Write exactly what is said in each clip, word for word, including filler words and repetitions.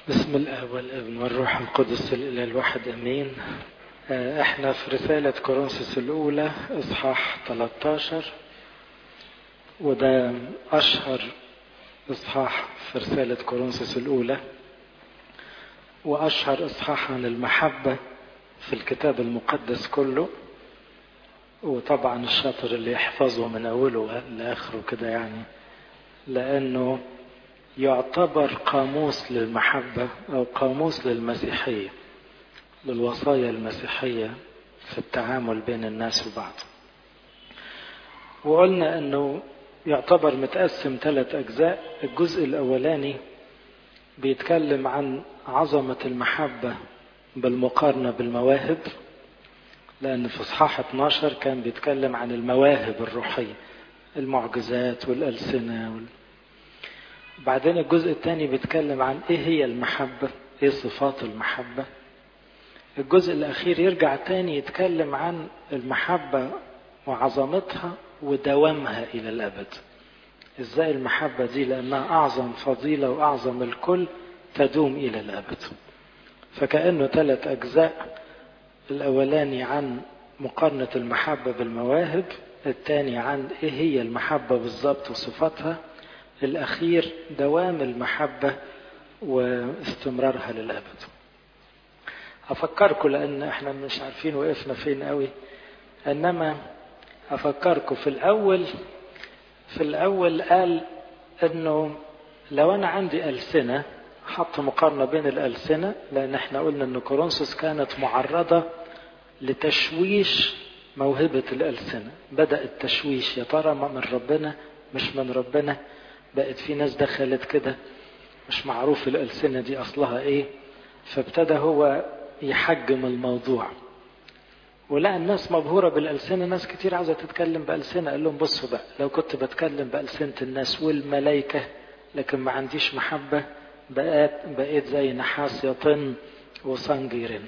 بسم الآب والابن والروح القدس الإله الواحد أمين. احنا في رسالة كورنثوس الأولى إصحاح ثلاثة عشر، وده أشهر إصحاح في رسالة كورنثوس الأولى، وأشهر إصحاح عن المحبة في الكتاب المقدس كله. وطبعا الشاطر اللي يحفظه من أوله لآخره كده، يعني لأنه يعتبر قاموس للمحبة أو قاموس للمسيحية، للوصايا المسيحية في التعامل بين الناس وبعض. وقلنا أنه يعتبر متقسم ثلاث أجزاء. الجزء الأولاني بيتكلم عن عظمة المحبة بالمقارنة بالمواهب، لأن في إصحاح اثناشر كان بيتكلم عن المواهب الروحية، المعجزات والألسنة وال... بعدين الجزء الثاني بيتكلم عن ايه هي المحبة، ايه صفات المحبة. الجزء الاخير يرجع تاني يتكلم عن المحبة وعظمتها ودوامها الى الابد. ازاي المحبة دي لانها اعظم فضيلة واعظم الكل تدوم الى الابد. فكأنه ثلاث اجزاء. الاولاني عن مقارنة المحبة بالمواهب، الثاني عن ايه هي المحبة بالضبط وصفاتها، الأخير دوام المحبة واستمرارها للأبد. أفكركم لأن احنا مش عارفين وقفنا فين قوي، إنما أفكركم في الأول في الأول قال إنه لو أنا عندي ألسنة، حط مقارنة بين الألسنة، لأن احنا قلنا إن كورنثوس كانت معرضة لتشويش موهبة الألسنة. بدأ التشويش، يا ترى من ربنا مش من ربنا. بقت في ناس دخلت كده مش معروف الألسنة دي أصلها إيه، فابتدى هو يحجم الموضوع. ولقى الناس مبهورة بالألسنة، ناس كتير عاوزة تتكلم بألسنة. قال لهم بصوا بقى، لو كنت بتكلم بألسنة الناس والملائكة لكن ما عنديش محبة، بقيت, بقيت زي نحاس يطن وصنج يرن.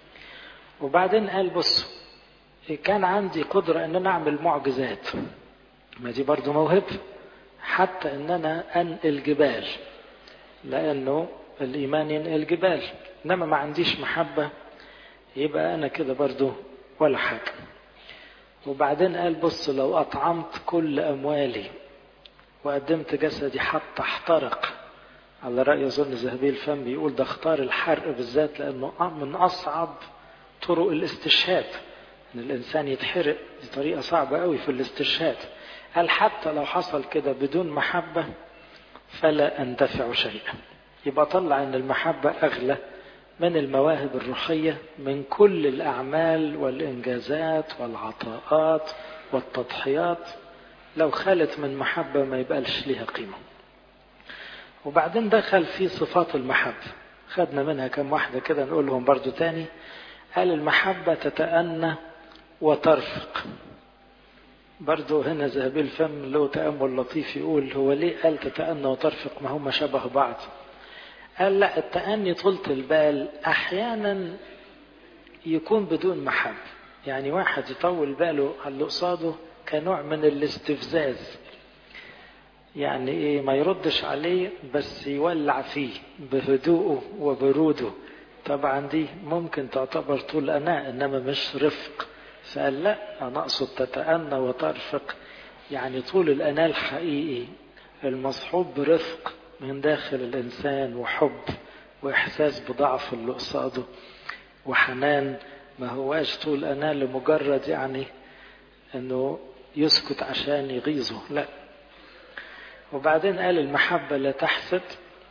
وبعدين قال بصوا، كان عندي قدرة أن أنا أعمل معجزات، ما دي برضو موهبة، حتى ان انا انقل جبال، لانه الايمان ينقل جبال. انما ما عنديش محبة، يبقى انا كده برضو ولا حاجة. وبعدين قال بص، لو اطعمت كل اموالي وقدمت جسدي حتى احترق، على رأي اظن ذهبي الفم بيقول ده اختار الحرق بالذات لانه من اصعب طرق الاستشهاد، ان الانسان يتحرق، دي طريقة صعبة قوي في الاستشهاد. قال حتى لو حصل كده بدون محبة فلا أنتفع شيئا. يبقى طلع أن المحبة أغلى من المواهب الروحية، من كل الأعمال والإنجازات والعطاءات والتضحيات. لو خلت من محبة ما يبقالش ليها قيمة. وبعدين دخل في صفات المحبة، خدنا منها كم واحدة كده نقولهم برضو تاني. قال المحبة تتأنى وترفق. برضو هنا ذهبي الفم له تأمل لطيف، يقول هو ليه قال تتأنى وترفق ما هم شبه بعض؟ قال لا، التأني طولة البال أحيانا يكون بدون محبة. يعني واحد يطول باله على اللي قصاده كنوع من الاستفزاز، يعني ايه، ما يردش عليه بس يولع فيه بهدوءه وبروده. طبعا دي ممكن تعتبر طول أناء، إنما مش رفق. فقال لا، أنا أقصد تتأنى وترفق، يعني طول الأناة الحقيقي المصحوب برفق من داخل الإنسان، وحب وإحساس بضعف اللي قصاده وحنان. ما هواش طول أناة لمجرد يعني أنه يسكت عشان يغيظه، لا. وبعدين قال المحبة لا تحسد.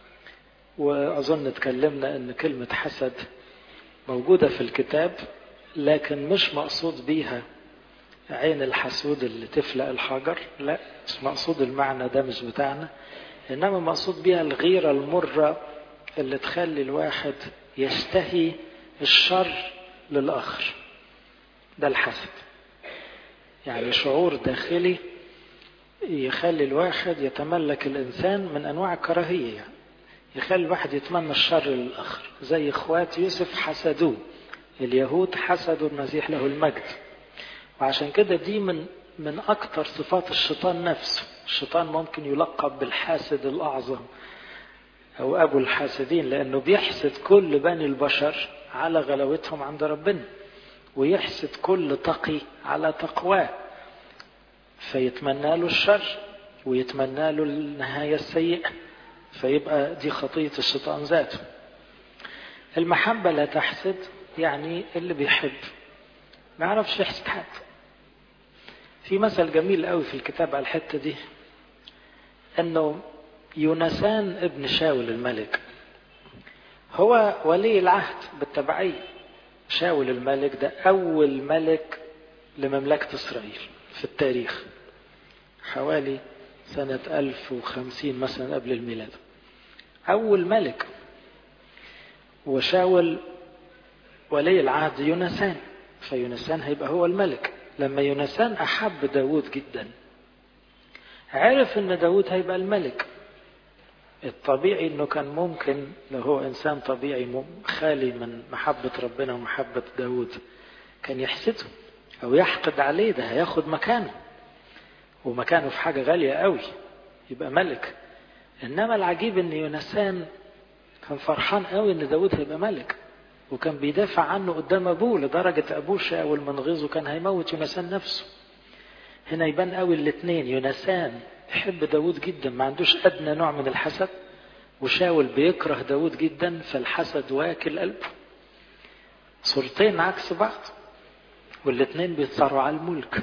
وأظن اتكلمنا أن كلمة حسد موجودة في الكتاب، لكن مش مقصود بيها عين الحسود اللي تفلق الحجر، لا، مش مقصود المعنى ده، مش بتاعنا. إنما مقصود بيها الغيرة المرة اللي تخلي الواحد يشتهي الشر للآخر. ده الحسد، يعني شعور داخلي يخلي الواحد يتملك الإنسان من أنواع الكراهية، يعني يخلي الواحد يتمنى الشر للآخر. زي إخوات يوسف حسدوه، اليهود حسدوا المسيح له المجد. وعشان كده دي من من أكتر صفات الشيطان نفسه. الشيطان ممكن يلقب بالحاسد الأعظم أو أبو الحاسدين، لأنه بيحسد كل بني البشر على غلاوتهم عند ربنا، ويحسد كل تقي على تقواه، فيتمنى له الشر ويتمنى له النهاية السيئة، فيبقى دي خطية الشيطان ذاته. المحبة لا تحسد، يعني اللي بيحب ما يعرفش يحسد حد. في مثل جميل قوي في الكتاب على الحتة دي، انه يونسان ابن شاول الملك هو ولي العهد بالتبعية. شاول الملك ده اول ملك لمملكة اسرائيل في التاريخ، حوالي سنة ألف وخمسين مثلا قبل الميلاد، اول ملك. وشاول ولي العهد يونسان، فيونسان هيبقى هو الملك. لما يونسان أحب داود جدا، عرف ان داود هيبقى الملك. الطبيعي انه كان ممكن لو هو انسان طبيعي خالي من محبة ربنا ومحبة داود كان يحسده او يحقد عليه، ده هياخد مكانه، ومكانه في حاجة غالية قوي يبقى ملك. انما العجيب ان يونسان كان فرحان قوي ان داود هيبقى ملك، وكان بيدافع عنه قدام ابوه، لدرجة ابوه شاول من غيظه كان هيموت يونسان نفسه. هنا يبان قوي الاثنين، يونسان يحب داود جدا ما عندوش ادنى نوع من الحسد، وشاول بيكره داود جدا فالحسد واكل قلبه. صورتين عكس بعض، والاثنين بيتصارعوا على الملك.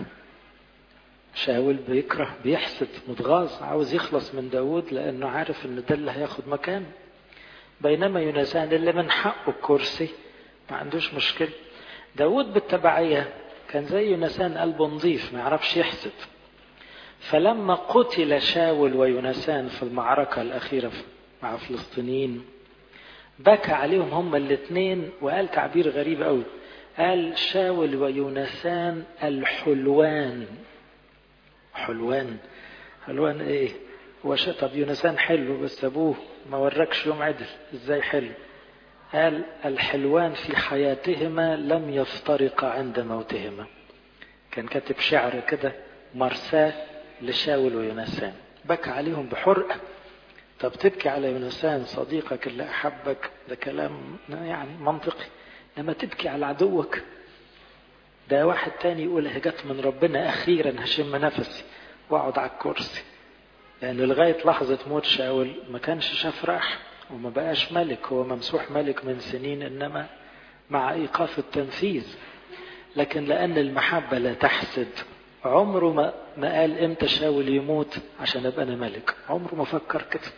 شاول بيكره بيحسد متغاظ عاوز يخلص من داود لانه عارف ان ده اللي هياخد مكانه، بينما يونسان اللي من حقه الكرسي ما عندوش مشكلة. داود بالتبعية كان زي يونسان قلبه نظيف ما يعرفش يحسد. فلما قتل شاول ويونسان في المعركة الأخيرة مع فلسطينيين بكى عليهم هما الاثنين، وقال تعبير غريب قوي، قال شاول ويونسان الحلوان. حلوان حلوان ايه؟ هو طب يونسان حلو بس ابوه ما وركش يوم عدل، ازاي حلو؟ قال الحلوان في حياتهما لم يفترقا عند موتهما. كان كاتب شعر كده مرساه لشاول ويونسان، بكى عليهم بحرقة. طب تبكي على يونسان صديقك اللي أحبك، ده كلام يعني منطقي، لما تبكي على عدوك ده واحد تاني يقول هجت من ربنا أخيرا هشم نفسي واقعد على الكرسي. لأنه لغاية لحظة موت شاول ما كانش شاف راح وما بقاش ملك، هو ممسوح ملك من سنين إنما مع إيقاف التنفيذ. لكن لأن المحبة لا تحسد، عمره ما ما قال امتى شاول يموت عشان ابقى انا ملك، عمره ما فكر كده.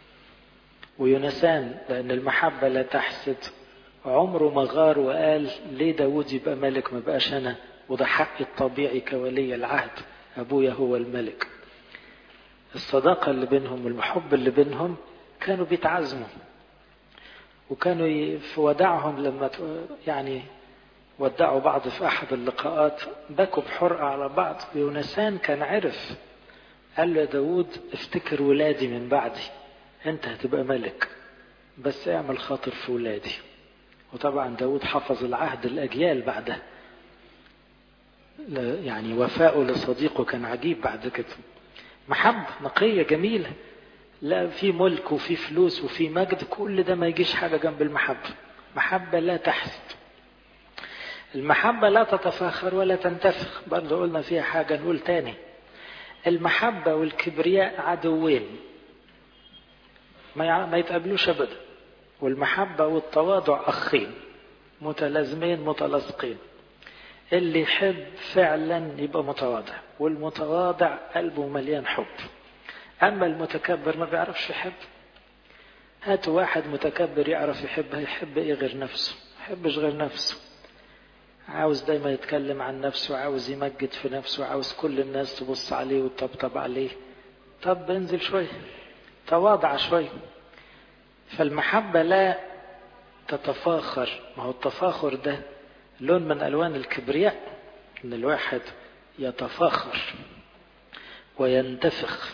ويونسان لأن المحبة لا تحسد، عمره ما غار وقال ليه داود يبقى ملك ما بقاش انا، وده حقي الطبيعي كولي العهد، ابويا هو الملك. الصداقة اللي بينهم والمحب اللي بينهم كانوا بيتعزموا، وكانوا في وداعهم لما يعني ودعوا بعض في أحد اللقاءات بكوا بحرقة على بعض. ويونسان كان عرف، قال له يا داود افتكر ولادي من بعدي، انت هتبقى ملك بس اعمل خاطر في ولادي. وطبعا داود حفظ العهد الأجيال بعده، يعني وفاؤه لصديقه كان عجيب بعد كده. محبة نقية جميلة، لا في ملك وفي فلوس وفي مجد، كل ده ما يجيش حاجة جنب المحبة. محبة لا تحسد. المحبة لا تتفاخر ولا تنتفخ، برضه قلنا فيها حاجة نقول تاني. المحبة والكبرياء عدوين ما يتقابلوش أبدا، والمحبة والتواضع أخين متلازمين متلاصقين. اللي يحب فعلا يبقى متواضع، والمتواضع قلبه مليان حب. أما المتكبر ما بيعرفش يحب. هاتوا واحد متكبر يعرف يحب، هيحب إيه غير نفسه؟ يحبش غير نفسه، عاوز دايما يتكلم عن نفسه، عاوز يمجد في نفسه، عاوز كل الناس تبص عليه وتطبطب عليه. طب انزل شوية، تواضع شوية. فالمحبة لا تتفاخر، ما هو التفاخر ده لون من ألوان الكبرياء، إن الواحد يتفاخر وينتفخ،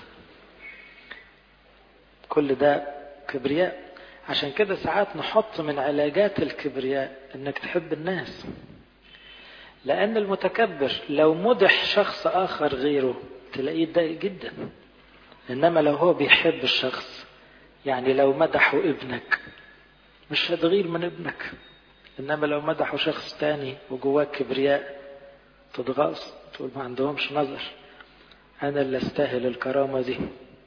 كل ده كبرياء. عشان كده ساعات نحط من علاجات الكبرياء إنك تحب الناس، لأن المتكبر لو مدح شخص آخر غيره تلاقيه ضايق جدا، إنما لو هو بيحب الشخص يعني لو مدحوا ابنك مش هتغير من ابنك، إنما لو مدحوا شخص تاني وجواك كبرياء تتغاظ، تقول ما عندهمش نظر، أنا اللي استاهل الكرامة دي.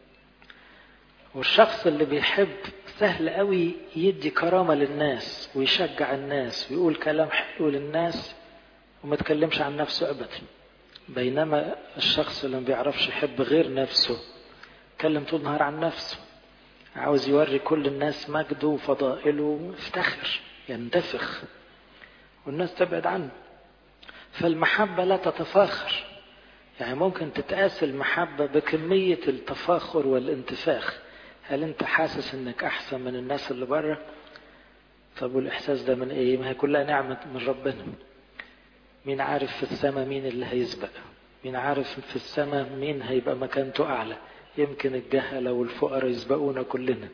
والشخص اللي بيحب سهل قوي يدي كرامة للناس ويشجع الناس ويقول كلام حلو للناس وما تكلمش عن نفسه أبدا. بينما الشخص اللي ما بيعرفش يحب غير نفسه يتكلم طول النهار عن نفسه، عاوز يوري كل الناس مجده وفضائله، يفتخر ينتفخ والناس تبعد عنه. فالمحبة لا تتفاخر، يعني ممكن تتقاس المحبة بكمية التفاخر والانتفاخ. هل انت حاسس انك احسن من الناس اللي بره؟ طب والاحساس ده من ايه؟ ما هي كلها نعمة من ربنا. مين عارف في السماء مين اللي هيسبق؟ مين عارف في السماء مين هيبقى مكانته اعلى؟ يمكن الجهلة والفقراء يسبقونا كلنا،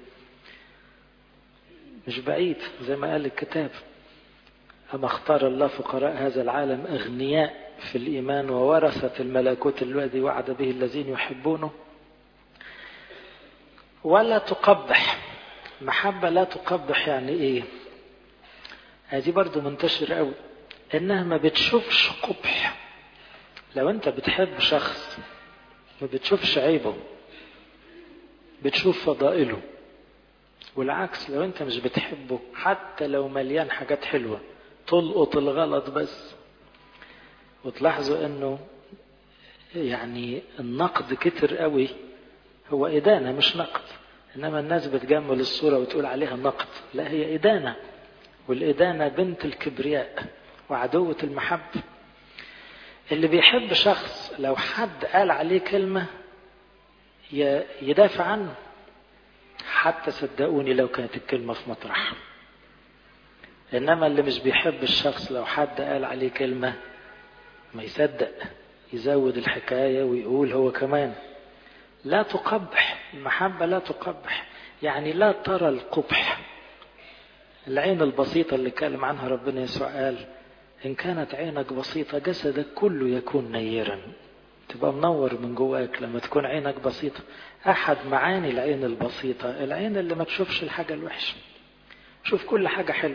مش بعيد زي ما قال الكتاب: أما اختار الله فقراء هذا العالم أغنياء في الإيمان وورثة الملكوت الذي وعد به الذين يحبونه. ولا تقبح، محبة لا تقبح يعني إيه؟ هذه برضو منتشر قوي، إنها ما بتشوفش قبح. لو أنت بتحب شخص ما بتشوفش عيبه، بتشوف فضائله. والعكس، لو أنت مش بتحبه حتى لو مليان حاجات حلوة تلقط الغلط بس. وتلاحظوا انه يعني النقد كتر قوي هو إدانة مش نقد، انما الناس بتجمل الصورة وتقول عليها نقد، لا هي إدانة. والإدانة بنت الكبرياء وعدوة المحبة. اللي بيحب شخص لو حد قال عليه كلمة يدافع عنه، حتى صدقوني لو كانت الكلمة في مطرح. إنما اللي مش بيحب الشخص لو حد قال عليه كلمة ما يصدق، يزود الحكاية ويقول هو كمان. لا تقبح، المحبة لا تقبح، يعني لا ترى القبح. العين البسيطة اللي كلم عنها ربنا يسوع قال: إن كانت عينك بسيطة جسدك كله يكون نيرا. تبقى منور من جواك لما تكون عينك بسيطة. أحد معاني العين البسيطة العين اللي ما تشوفش الحاجة الوحشة، شوف كل حاجة حلوة.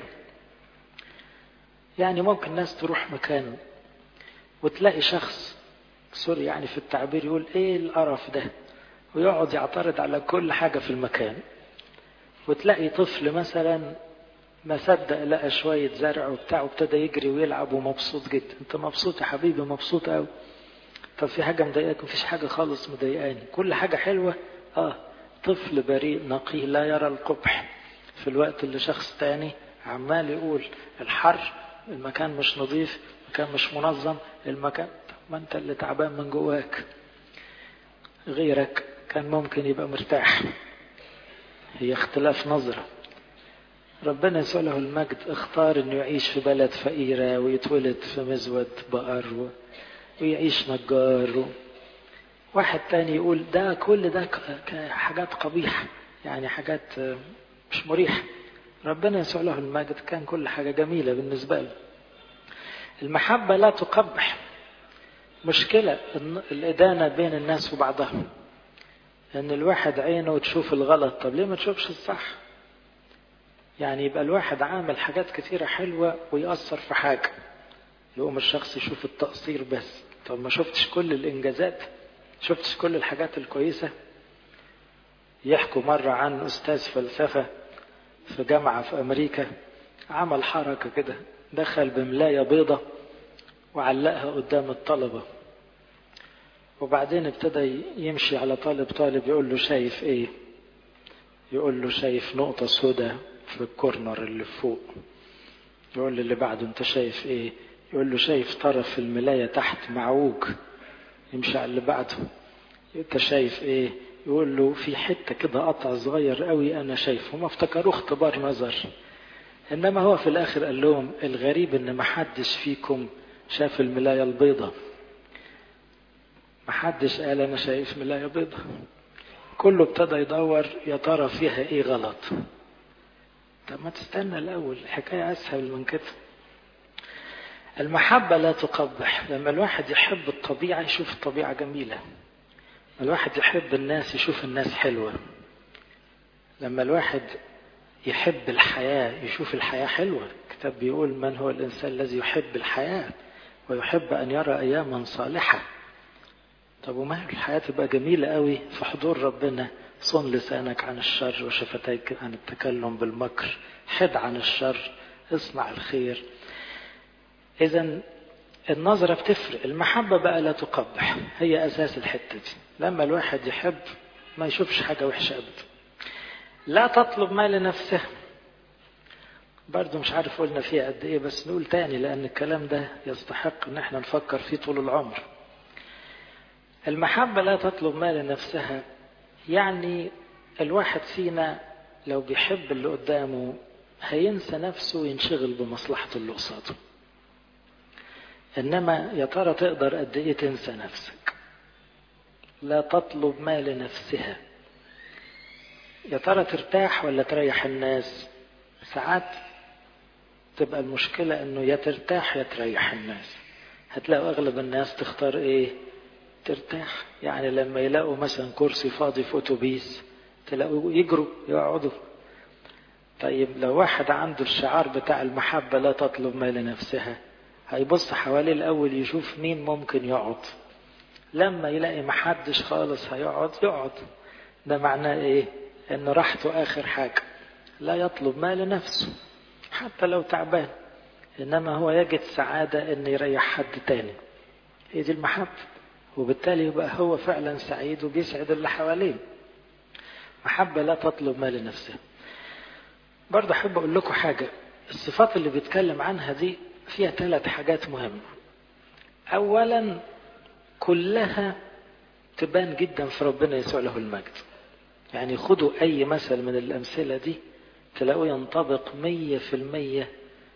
يعني ممكن ناس تروح مكان وتلاقي شخص سوري يعني في التعبير يقول ايه القرف ده، ويقعد يعترض على كل حاجة في المكان. وتلاقي طفل مثلا ما صدق لقى شوية زرع وبتاع وابتدى يجري ويلعب ومبسوط جدا. انت مبسوط يا حبيبي؟ مبسوط قوي. طب في حاجة مضايقاك؟ مفيش حاجة خالص مضايقاني، كل حاجة حلوة. اه طفل بريء نقي لا يرى القبح. في الوقت اللي شخص تاني عمال يقول الحر، المكان مش نظيف، المكان مش منظم، المكان. ما انت اللي تعبان من جواك. غيرك كان ممكن يبقى مرتاح. هي اختلاف نظرة. ربنا يسوع له المجد اختار انه يعيش في بلد فقيرة ويتولد في مزود بقر ويعيش نجار. واحد تاني يقول ده كل ده حاجات قبيحة، يعني حاجات مش مريحة. ربنا يسوع له المجد كان كل حاجة جميلة بالنسبة له. المحبة لا تقبح. مشكلة الإدانة بين الناس وبعضها، ان الواحد عينه تشوف الغلط. طب ليه ما تشوفش الصح؟ يعني يبقى الواحد عامل حاجات كثيرة حلوة ويأثر في حاجة، يقوم الشخص يشوف التقصير بس. طب ما شفتش كل الإنجازات؟ شفتش كل الحاجات الكويسة؟ يحكوا مرة عن أستاذ فلسفة في جامعة في أمريكا عمل حركة كده، دخل بملاية بيضة وعلقها قدام الطلبة، وبعدين ابتدى يمشي على طالب طالب يقول له شايف ايه؟ يقول له شايف نقطة سوداء في الكورنر اللي فوق. يقول له اللي بعده انت شايف ايه؟ يقول له شايف طرف الملاية تحت معوج. يمشي على اللي بعده، انت شايف ايه؟ يقول له في حتة كده قطع صغير قوي انا شايفه. ما افتكروه اختبار نظر، انما هو في الاخر قال لهم الغريب ان ما حدش فيكم شاف الملاية البيضة. ما حدش قال انا شايف ملاية بيضة، كله ابتدى يدور يا ترى فيها ايه غلط. طب ما تستنى الاول، الحكاية اسهل من كده. المحبة لا تقبح. لما الواحد يحب الطبيعة يشوف الطبيعة جميلة، الواحد يحب الناس يشوف الناس حلوة. لما الواحد يحب الحياة يشوف الحياة حلوة. الكتاب بيقول من هو الإنسان الذي يحب الحياة ويحب أن يرى أياما صالحة. طب وما الحياة تبقى جميلة قوي في حضور ربنا. صن لسانك عن الشر وشفتيك عن التكلم بالمكر، حد عن الشر، اصنع الخير. إذن النظرة بتفرق. المحبة بقى لا تقبح، هي أساس الحتة دي. لما الواحد يحب ما يشوفش حاجة وحشة أبدا. لا تطلب ما لنفسه، برضو مش عارف قلنا فيها قد إيه، بس نقول تاني لأن الكلام ده يستحق إن احنا نفكر فيه طول العمر. المحبة لا تطلب ما لنفسها، يعني الواحد فينا لو بيحب اللي قدامه هينسى نفسه وينشغل بمصلحته اللي قصاده. إنما يا ترى تقدر قد إيه تنسى نفسك؟ لا تطلب ما لنفسها. يا ترى ترتاح ولا تريح الناس؟ ساعات تبقى المشكلة إنه يا ترتاح يا تريح الناس. هتلاقوا أغلب الناس تختار إيه؟ ترتاح. يعني لما يلاقوا مثلا كرسي فاضي في أتوبيس تلاقوا يجروا يقعدوا. طيب لو واحد عنده الشعار بتاع المحبة لا تطلب ما لنفسها، هيبص حواليه الأول يشوف مين ممكن يقعد. لما يلاقي محدش خالص هيقعد يقعد. ده معناه إيه؟ إنه راحته آخر حاجة. لا يطلب ما لنفسه حتى لو تعبان، إنما هو يجد سعادة إن يريح حد تاني. هي دي المحبة، وبالتالي يبقى هو فعلا سعيد وبيسعد اللي حواليه. محبة لا تطلب ما لنفسه. برضه أحب أقول لكم حاجة. الصفات اللي بيتكلم عنها دي فيها ثلاث حاجات مهمة. أولا كلها تبان جدا في ربنا يسوع له المجد. يعني خدوا أي مثل من الأمثلة دي تلاقوا ينطبق مية في المية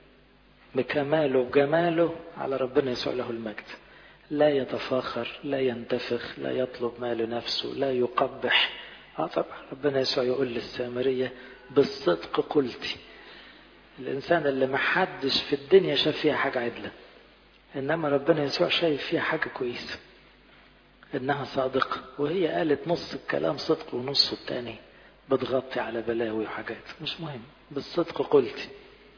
بكماله وجماله على ربنا يسوع له المجد. لا يتفاخر، لا ينتفخ، لا يطلب ما لنفسه، لا يقبح. آه طبعا ربنا يسوع يقول للسامرية بالصدق قلتي. الإنسان اللي محدش في الدنيا شاف فيها حاجة عدلة، إنما ربنا يسوع شايف فيها حاجة كويسة، إنها صادقة. وهي قالت نص الكلام صدق ونص التاني بتغطي على بلاوي وحاجات مش مهم. بالصدق قلتي.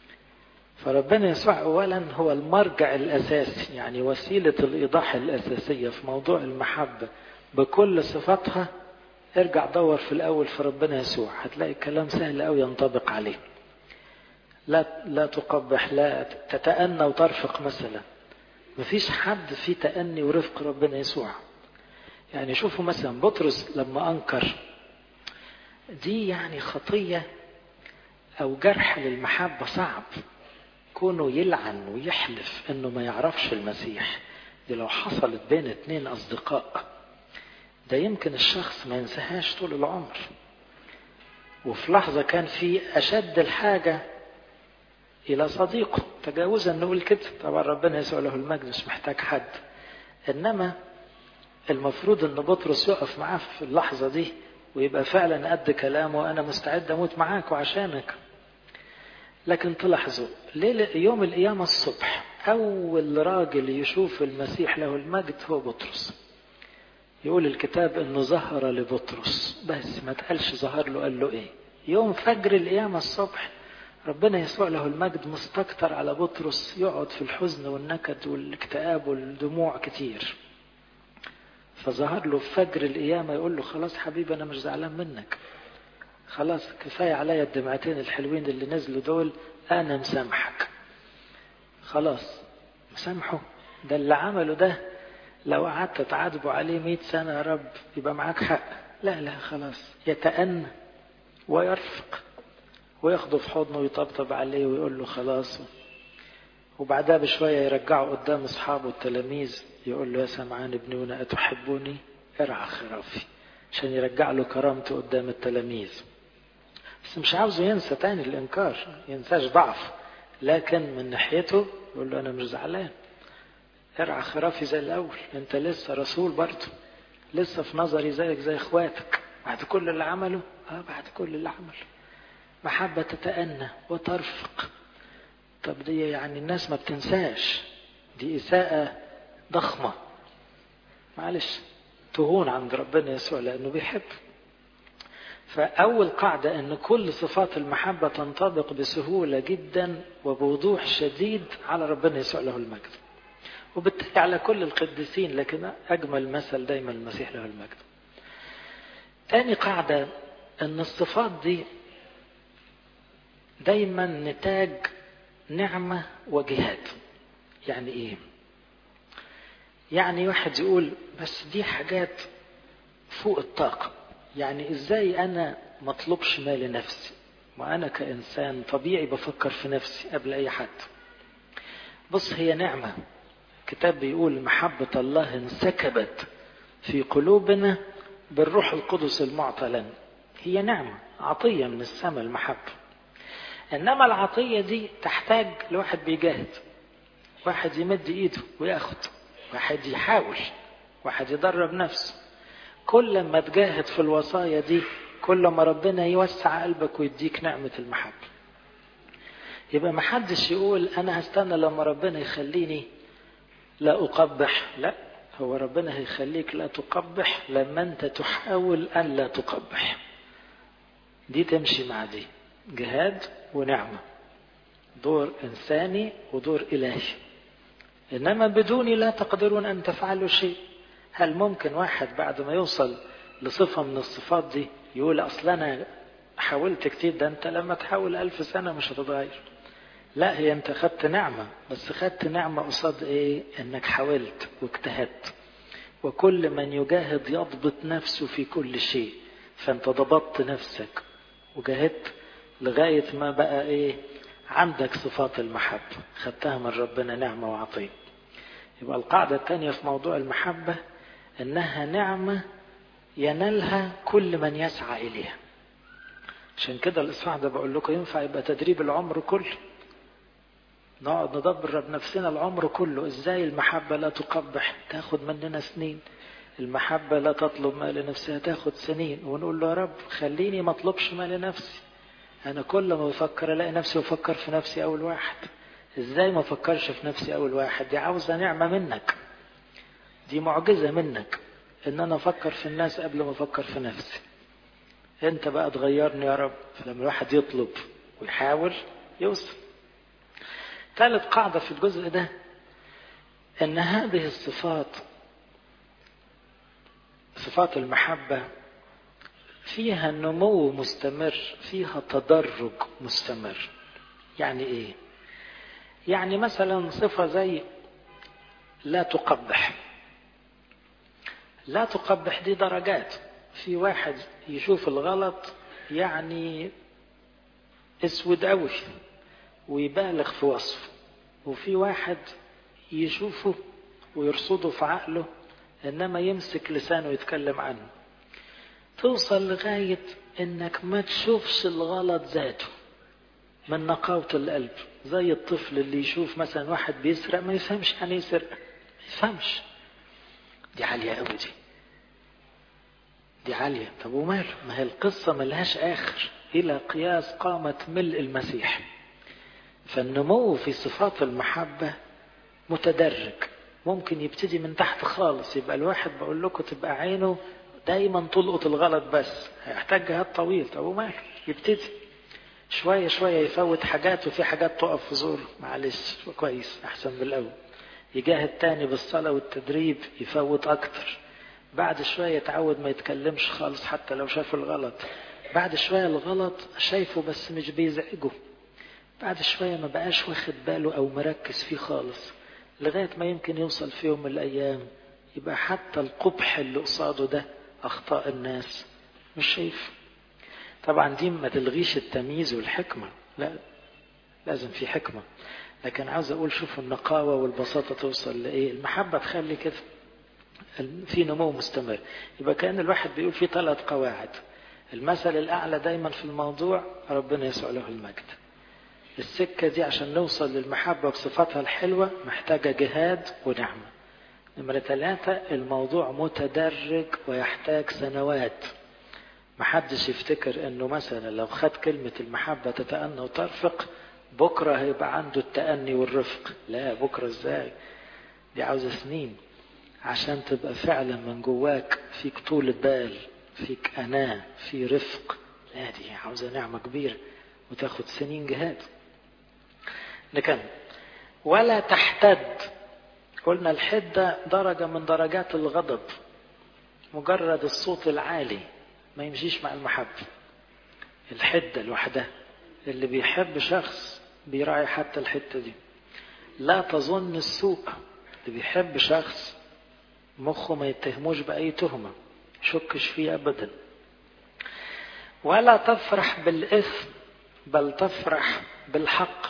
فربنا يسوع أولا هو المرجع الأساسي، يعني وسيلة الإيضاح الأساسية في موضوع المحبة بكل صفاتها. ارجع دور في الأول في ربنا يسوع، هتلاقي الكلام سهل أو ينطبق عليه. لا لا تقبح، لا تتأنى وترفق مثلا. مفيش حد فيه تأني ورفق ربنا يسوع. يعني شوفوا مثلا بطرس لما أنكر، دي يعني خطية أو جرح للمحبة صعب. كونه يلعن ويحلف انه ما يعرفش المسيح، دي لو حصلت بين اتنين اصدقاء ده يمكن الشخص ما ينساهاش طول العمر. وفي لحظة كان في اشد الحاجة الى صديقه، تجاوزا نقول كده. طبعا ربنا يسوع له المجد مش محتاج حد، انما المفروض ان بطرس يقف معاه في اللحظة دي ويبقى فعلا قد كلامه، انا مستعد اموت معاك وعشانك. لكن تلاحظوا ليلة يوم القيامة الصبح أول راجل يشوف المسيح له المجد هو بطرس. يقول الكتاب إنه ظهر لبطرس، بس ما تقالش ظهر له قال له إيه. يوم فجر القيامة الصبح ربنا يسوع له المجد مستكتر على بطرس، يقعد في الحزن والنكد والاكتئاب والدموع كتير. فظهر له في فجر القيامة يقول له خلاص حبيبي أنا مش زعلان منك، خلاص كفاية عليا الدمعتين الحلوين اللي نزلوا دول، أنا مسامحك. خلاص مسامحه. ده اللي عمله ده لو قعدت تعاتبه عليه مئة سنة يا رب يبقى معاك حق. لا لا خلاص يتأنى ويرفق وياخده في حضنه ويطبطب عليه ويقول له خلاص. وبعدها بشوية يرجعه قدام أصحابه التلاميذ يقول له يا سمعان ابني وأنا أتحبني ارعى خرافي، عشان يرجع له كرامته قدام التلاميذ. بس مش عاوزه ينسى تاني الإنكار، ينساش ضعف، لكن من ناحيته يقول له أنا مش زعلان، ارعى خرافي زي الأول، أنت لسه رسول برضه، لسه في نظري زيك زي إخواتك بعد كل اللي عمله. آه بعد كل اللي عمله. محبة تتأنى وترفق. طب دي يعني الناس ما بتنساش، دي إساءة ضخمة، معلش تهون عند ربنا يسوع لأنه بيحب. فأول قاعدة أن كل صفات المحبة تنطبق بسهولة جدا وبوضوح شديد على ربنا يسوع له المجد، وبالتالي على كل القديسين، لكن أجمل مثل دايما المسيح له المجد. تاني قاعدة أن الصفات دي دايما نتاج نعمة وجهاد. يعني إيه؟ يعني واحد يقول بس دي حاجات فوق الطاقة، يعني إزاي أنا مطلبش ما لنفسي وأنا كإنسان طبيعي بفكر في نفسي قبل أي حد. بص، هي نعمة. الكتاب بيقول محبة الله انسكبت في قلوبنا بالروح القدس المعطى لنا. هي نعمة، عطية من السماء المحبة. إنما العطية دي تحتاج لواحد بيجاهد، واحد يمد إيده وياخد، واحد يحاول، واحد يدرب نفسه. كل ما تجاهد في الوصايا دي كل ما ربنا يوسع قلبك ويديك نعمة المحبة. يبقى محدش يقول أنا هستنى لما ربنا يخليني لا أقبح. لا، هو ربنا هيخليك لا تقبح لما أنت تحاول أن لا تقبح. دي تمشي مع دي، جهاد ونعمة، دور إنساني ودور إلهي. إنما بدوني لا تقدرون أن تفعلوا شيء. هل ممكن واحد بعد ما يوصل لصفة من الصفات دي يقول أصل أنا حاولت كتير؟ ده أنت لما تحاول ألف سنة مش هتتغير. لا، هي أنت خدت نعمة، بس خدت نعمة قصاد إيه؟ أنك حاولت واجتهدت. وكل من يجاهد يضبط نفسه في كل شيء. فأنت ضبطت نفسك وجاهدت لغاية ما بقى إيه؟ عندك صفات المحبة، خدتها من ربنا نعمة وعطية. يبقى القاعدة الثانية في موضوع المحبة أنها نعمة ينالها كل من يسعى إليها. عشان كده الإصحاح ده بقول لكم ينفع يبقى تدريب العمر كله. نقعد ندبر بنفسنا العمر كله إزاي المحبة لا تقبح، تاخد مننا سنين. المحبة لا تطلب ما لنفسها، تاخد سنين. ونقول له يا رب خليني ما اطلبش ما لنفسي. أنا كل ما بفكر ألاقي نفسي بفكر في نفسي أول واحد. إزاي ما فكرش في نفسي أول واحد؟ دي عاوزة نعمة منك، دي معجزة منك إن أنا أفكر في الناس قبل ما أفكر في نفسي. أنت بقى تغيرني يا رب. فلما الواحد يطلب ويحاول يوصل. ثالث قاعدة في الجزء ده أن هذه الصفات، صفات المحبة، فيها نمو مستمر، فيها تدرج مستمر. يعني إيه؟ يعني مثلا صفة زي لا تقبح. لا تقبح دي درجات. في واحد يشوف الغلط يعني اسود قوي ويبالغ في وصفه، وفي واحد يشوفه ويرصده في عقله انما يمسك لسانه يتكلم عنه. توصل لغاية انك ما تشوفش الغلط ذاته من نقاوة القلب. زي الطفل اللي يشوف مثلا واحد بيسرق ما يفهمش يعني يسرق، ما يفهمش. دي عالية قوي دي دي عالية. طب وماله؟ ما هي القصة ملهاش آخر إلى قياس قامة ملء المسيح. فالنمو في صفات المحبة متدرج. ممكن يبتدي من تحت خالص، يبقى الواحد بقول لكم تبقى عينه دايما تلقط الغلط بس، هيحتاج جهاد طويل. طب وماله؟ يبتدي شوية شوية يفوت حاجات، وفي حاجات تقف في زوره، معلش كويس أحسن من الأول. يجاهد تاني بالصلاة والتدريب يفوت أكتر. بعد شوية يتعود ما يتكلمش خالص حتى لو شاف الغلط. بعد شوية الغلط شايفه بس مش بيزعجه. بعد شوية ما بقاش واخد باله أو مركز فيه خالص، لغاية ما يمكن يوصل في يوم من الأيام يبقى حتى القبح اللي قصاده ده، أخطاء الناس، مش شايف. طبعا دي ما تلغيش التمييز والحكمة، لا، لازم في حكمة. لكن عاوز أقول شوفوا النقاوة والبساطة توصل لإيه. المحبة تخلي كده في نمو مستمر. يبقى كأن الواحد بيقول في ثلاث قواعد. المثل الأعلى دايما في الموضوع ربنا يسوع له المجد. السكة دي عشان نوصل للمحبة بصفاتها الحلوة محتاجة جهاد ونعمة. نمرة ثلاثة، الموضوع متدرج ويحتاج سنوات. محدش يفتكر انه مثلا لو خد كلمة المحبة تتأنى وترفق بكرة هيبقى عنده التأني والرفق. لا، بكرة ازاي؟ دي عاوزة سنين عشان تبقى فعلا من جواك فيك طولة بال فيك أناة، في رفق. لا دي عاوزة نعمة كبيرة وتاخد سنين جهاد. نكمل. ولا تحتد. قلنا الحدة درجة من درجات الغضب، مجرد الصوت العالي ما يمشيش مع المحبة. الحدة لوحدها، اللي بيحب شخص بيراعي حتى الحتة دي. لا تظن السوء، اللي بيحب شخص مخه ما يتهموش بأي تهمة، شكش فيه أبدا. ولا تفرح بالإثم بل تفرح بالحق.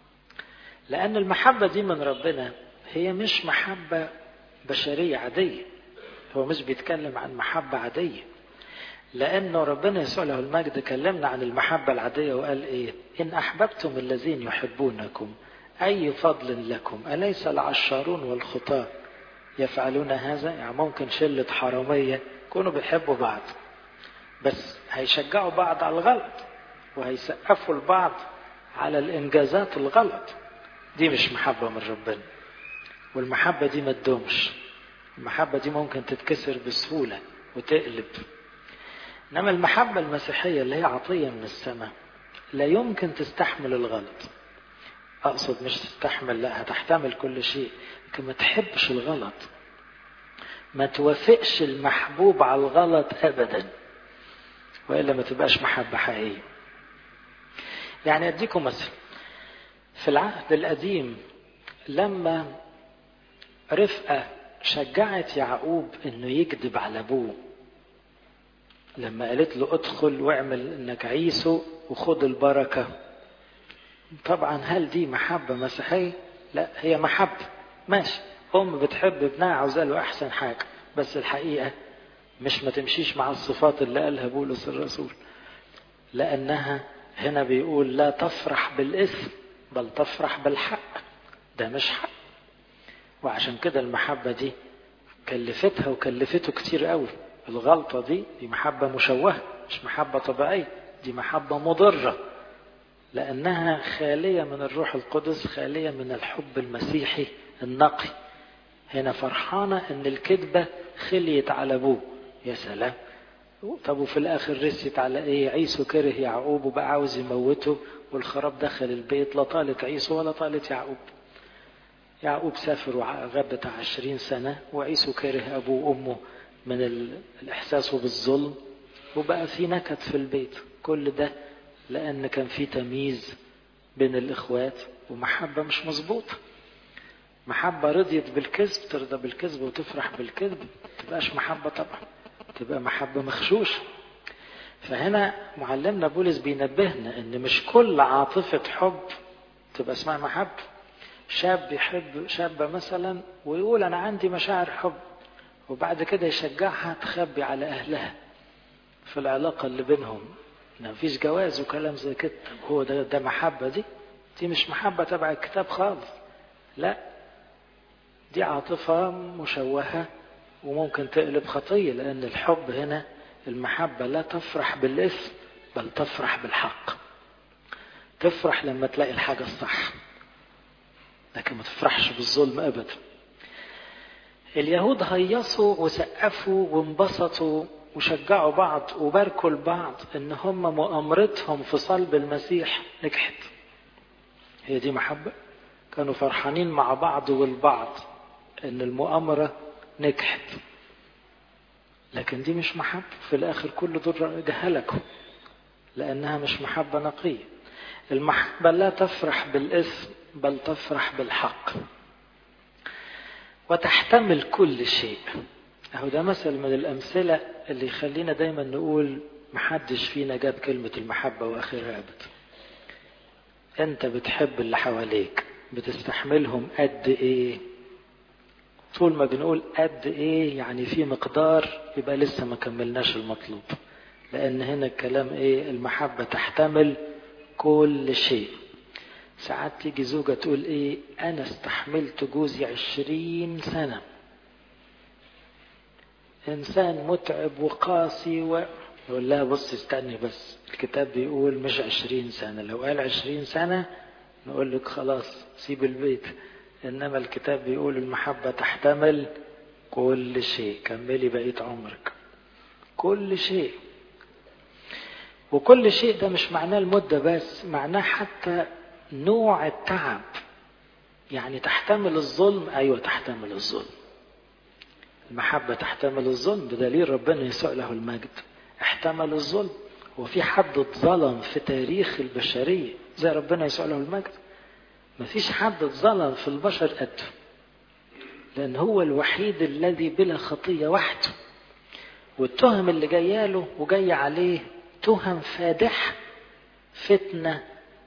لأن المحبة دي من ربنا هي مش محبة بشرية عادية، هو مش بيتكلم عن محبة عادية. لأنه ربنا يسوع له المجد كلمنا عن المحبة العادية وقال إيه؟ إن أحببتم الذين يحبونكم أي فضل لكم، أليس العشارون والخطاة يفعلون هذا؟ يعني ممكن شلة حرامية يكونوا بيحبوا بعض، بس هيشجعوا بعض على الغلط وهيسقفوا البعض على الإنجازات الغلط. دي مش محبة من ربنا، والمحبة دي ما تدومش. المحبة دي ممكن تتكسر بسهولة وتقلب. إنما المحبة المسيحية اللي هي عطية من السماء لا يمكن تستحمل الغلط. أقصد مش تستحمل، لا، هتحتمل كل شيء، لكن ما تحبش الغلط، ما توافقش المحبوب على الغلط أبدا، وإلا ما تبقاش محبة حقيقية. يعني أديكم مثل. في العهد القديم لما رفقة شجعت يعقوب إنه يكذب على أبوه، لما قالت له ادخل واعمل إنك عيسو وخد البركة، طبعا هل دي محبة مسيحية؟ لا، هي محبة ماشي، أم بتحب ابنها عاوزة له أحسن حاجة، بس الحقيقة مش ما تمشيش مع الصفات اللي قالها بولس الرسول. لأنها هنا بيقول لا تفرح بالإثم بل تفرح بالحق. ده مش حق. وعشان كده المحبة دي كلفتها وكلفته كتير قوي. الغلطة دي دي محبة مشوهة، مش محبة طبيعية، دي محبة مضرة، لأنها خالية من الروح القدس، خالية من الحب المسيحي النقي. هنا فرحانة ان الكذبة خليت على ابوه. يا سلام. طب وفي الاخر رست على ايه؟ عيسو كره يعقوب وبقى عاوز يموته، والخراب دخل البيت. لا طالت عيسو ولا طالت يعقوب. يعقوب سافر وغاب بتاع عشرين سنة، وعيسو كره ابوه وامه من الاحساس بالظلم، وبقى في نكد في البيت. كل ده لان كان في تمييز بين الاخوات ومحبة مش مظبوطة. محبة رضيت بالكذب، ترضى بالكذب وتفرح بالكذب، تبقاش محبة طبعا، تبقى محبة مخشوش. فهنا معلمنا بولس بينبهنا ان مش كل عاطفة حب تبقى اسمها محبة. شاب يحب شابة مثلا ويقول انا عندي مشاعر حب، وبعد كده يشجعها تخبي على اهلها في العلاقة اللي بينهم، ما فيش جواز وكلام زي كده. هو ده, ده محبة؟ دي دي مش محبة تبع الكتاب خالص. لا، دي عاطفة مشوهة وممكن تقلب خطية. لأن الحب هنا، المحبة لا تفرح بالإثم بل تفرح بالحق. تفرح لما تلاقي الحاجة الصح، لكن ما تفرحش بالظلم أبدا. اليهود هيصوا وسقفوا وانبسطوا وشجعوا بعض وباركوا البعض ان هم مؤامرتهم في صلب المسيح نجحت. هي دي محبة؟ كانوا فرحانين مع بعض والبعض ان المؤامرة نجحت، لكن دي مش محبة. في الاخر كل دول جهلكوا، لانها مش محبة نقية. المحبة لا تفرح بالإثم بل تفرح بالحق، وتحتمل كل شيء. اهو ده مثل من الامثلة اللي يخلينا دايما نقول محدش فينا جاب كلمة المحبة واخرها ابدا. انت بتحب اللي حواليك، بتستحملهم قد ايه؟ طول ما بنقول قد ايه يعني في مقدار، يبقى لسه ما كملناش المطلوب. لان هنا الكلام ايه؟ المحبة تحتمل كل شيء. ساعات تيجي زوجة تقول ايه؟ انا استحملت جوزي عشرين سنة، انسان متعب وقاسي و... يقول لها بص استني بس، الكتاب بيقول مش عشرين سنة. لو قال عشرين سنة نقول لك خلاص سيب البيت، انما الكتاب بيقول المحبة تحتمل كل شيء، كملي بقية عمرك. كل شيء. وكل شيء ده مش معناه المدة بس، معناه حتى نوع التعب. يعني تحتمل الظلم، أيوة تحتمل الظلم. المحبة تحتمل الظلم، بدليل ربنا يسوع له المجد احتمل الظلم. وفي حد اتظلم في تاريخ البشرية زي ربنا يسوع له المجد؟ مفيش حد اتظلم في البشر قده، لأن هو الوحيد الذي بلا خطية وحده. والتهم اللي جايه له وجايه عليه تهم فادحة، فتنة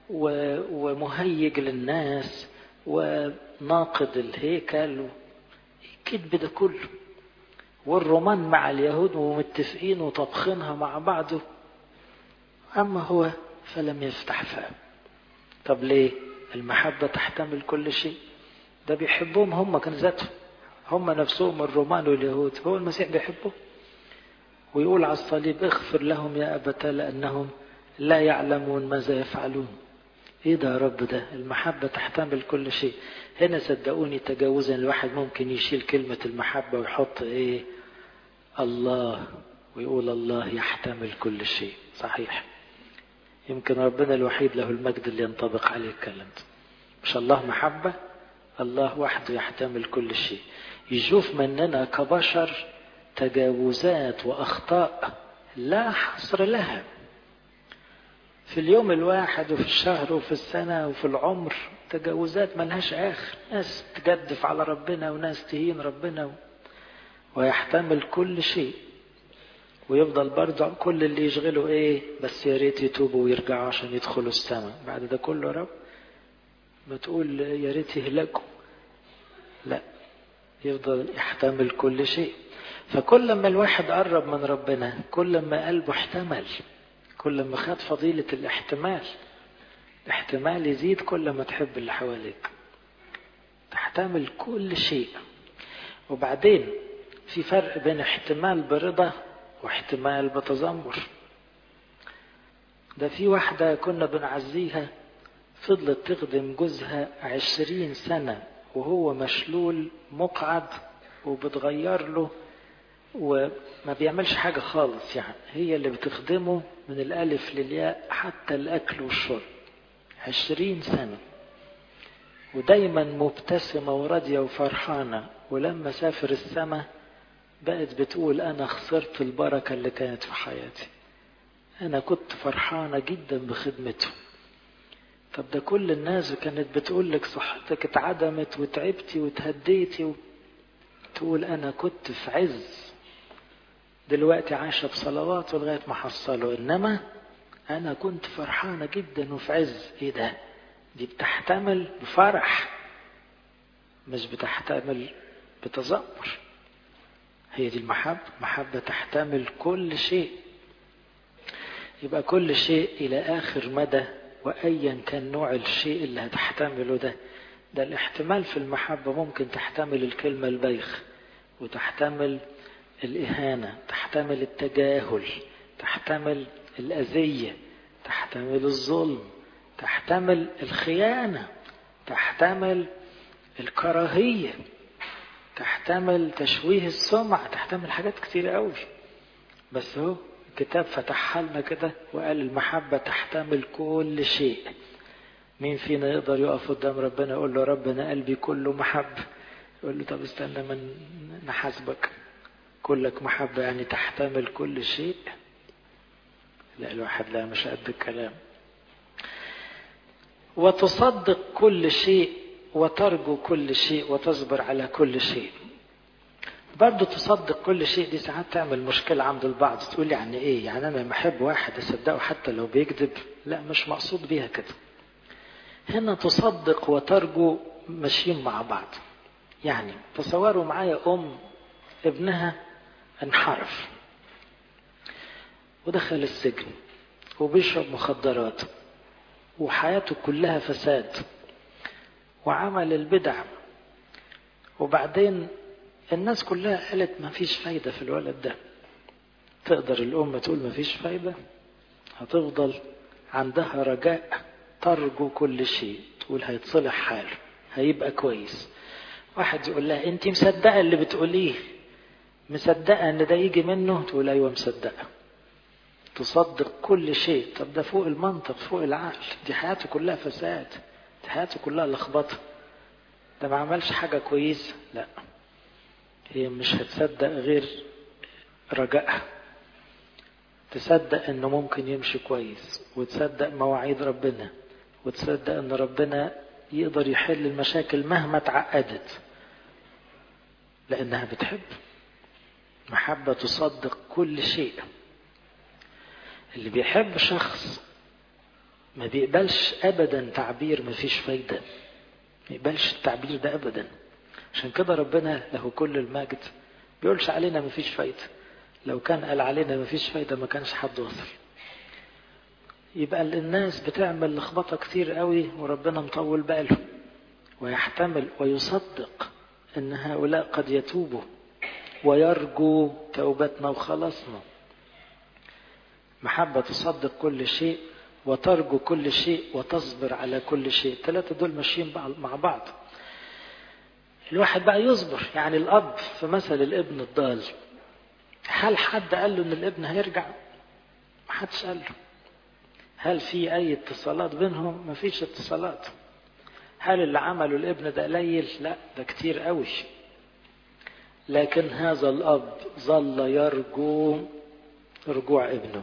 ومهيج للناس وناقض الهيكل، الكذب ده كله. والرومان مع اليهود ومتفقين وطبخينها مع بعضه، أما هو فلم يفتح فاه. طب ليه؟ المحبة تحتمل كل شيء. ده بيحبهم هم، كان ذاتهم هم نفسهم الرومان واليهود، هو المسيح بيحبهم. ويقول على الصليب اغفر لهم يا أبتاه لأنهم لا يعلمون ماذا يفعلون. ايه ده يا رب؟ ده المحبة تحتمل كل شيء. هنا صدقوني تجاوزا الواحد ممكن يشيل كلمة المحبة ويحط ايه؟ الله، ويقول الله يحتمل كل شيء. صحيح، يمكن ربنا الوحيد له المجد اللي ينطبق عليه الكلام ده. مش الله محبة؟ الله وحده يحتمل كل شيء. يشوف مننا كبشر تجاوزات وأخطاء لا حصر لها في اليوم الواحد وفي الشهر وفي السنة وفي العمر. تجاوزات ملهاش آخر، ناس تجدف على ربنا وناس تهين ربنا، ويحتمل كل شيء. ويفضل برضه كل اللي يشغله ايه؟ بس يا ريت يتوبوا ويرجعوا عشان يدخلوا السماء. بعد ده كله يا رب ما تقول يا ريت يهلكوا؟ لا، يفضل يحتمل كل شيء. فكل ما الواحد قرب من ربنا كل ما قلبه احتمل، كل ما خد فضيلة الاحتمال. الاحتمال يزيد كل ما تحب اللي حواليك، تحتمل كل شيء. وبعدين في فرق بين احتمال برضا واحتمال بتذمر. ده في واحدة كنا بنعزيها فضلت تخدم جوزها عشرين سنة وهو مشلول مقعد، وبتغير له وما بيعملش حاجة خالص. يعني هي اللي بتخدمه من الألف للياء حتى الأكل والشرب، عشرين سنة، ودايما مبتسمة وراضية وفرحانة. ولما سافر السماء بقت بتقول أنا خسرت البركة اللي كانت في حياتي، أنا كنت فرحانة جدا بخدمته. طب ده كل الناس كانت بتقول لك صحتك اتعدمت وتعبتي وتهديتي و... تقول أنا كنت في عز، دلوقتي عايشة بصلوات لغاية ما حصله، إنما أنا كنت فرحانة جدا وفي عز. إيه ده؟ دي بتحتمل بفرح، مش بتحتمل بتذمر. هي دي المحبة. محبة تحتمل كل شيء. يبقى كل شيء إلى آخر مدى، وأيا كان نوع الشيء اللي هتحتمله ده. ده الاحتمال في المحبة ممكن تحتمل الكلمة البايخ، وتحتمل الإهانة، تحتمل التجاهل، تحتمل الأذية، تحتمل الظلم، تحتمل الخيانة، تحتمل الكراهية، تحتمل تشويه السمعة، تحتمل حاجات كتير قوي. بس هو الكتاب فتحها لنا كده وقال المحبة تحتمل كل شيء. مين فينا يقدر يقف قدام ربنا يقول له ربنا قلبي كله محبة؟ يقول له طب استنى من نحاسبك، كلك محبة يعني تحتمل كل شيء؟ لا، الواحد لا، مش قد الكلام. وتصدق كل شيء وترجو كل شيء وتصبر على كل شيء. برضو تصدق كل شيء دي ساعات تعمل مشكلة عند البعض. تقول يعني ايه؟ يعني انا محب واحد اصدقه حتى لو بيكذب؟ لا، مش مقصود بيها كده. هنا تصدق وترجو ماشيين مع بعض. يعني تصوروا معايا ام ابنها انحرف ودخل السجن وبيشرب مخدرات وحياته كلها فساد وعمل البدع، وبعدين الناس كلها قالت ما فيش فايدة في الولد ده. تقدر الأم تقول ما فيش فايدة؟ هتفضل عندها رجاء، ترجو كل شيء، تقول هيتصلح حاله، هيبقى كويس. واحد يقول لها انت مصدقة اللي بتقوليه؟ مصدقة ان ده يجي منه، تقول ايوه مصدقة. تصدق كل شيء. طب ده فوق المنطق، فوق العقل، دي حياته كلها فساد، دي حياته كلها لخبطة، ده ما عملش حاجة كويسة. لا، هي مش هتصدق غير رجائها، تصدق انه ممكن يمشي كويس، وتصدق مواعيد ربنا، وتصدق ان ربنا يقدر يحل المشاكل مهما تعقدت، لانها بتحب. محبة تصدق كل شيء. اللي بيحب شخص ما بيقبلش ابدا تعبير ما فيش فايدة، ما يقبلش التعبير ده ابدا. عشان كده ربنا له كل المجد بيقولش علينا ما فيش فايدة. لو كان قال علينا ما فيش فايدة ما كانش حد وصل. يبقى الناس بتعمل لخبطة كتير قوي وربنا مطول باله، ويحتمل ويصدق ان هؤلاء قد يتوبوا ويرجو توبتنا وخلاصنا. محبة تصدق كل شيء وترجو كل شيء وتصبر على كل شيء. الثلاثة دول ماشيين مع بعض. الواحد بقى يصبر. يعني الأب في مثل الابن الضال، هل حد قال له ان الابن هيرجع؟ ما حدش قال له. هل في اي اتصالات بينهم؟ ما فيش اتصالات. هل اللي عمله الابن ده قليل؟ لا، ده كتير قوي. لكن هذا الاب ظل يرجو رجوع ابنه،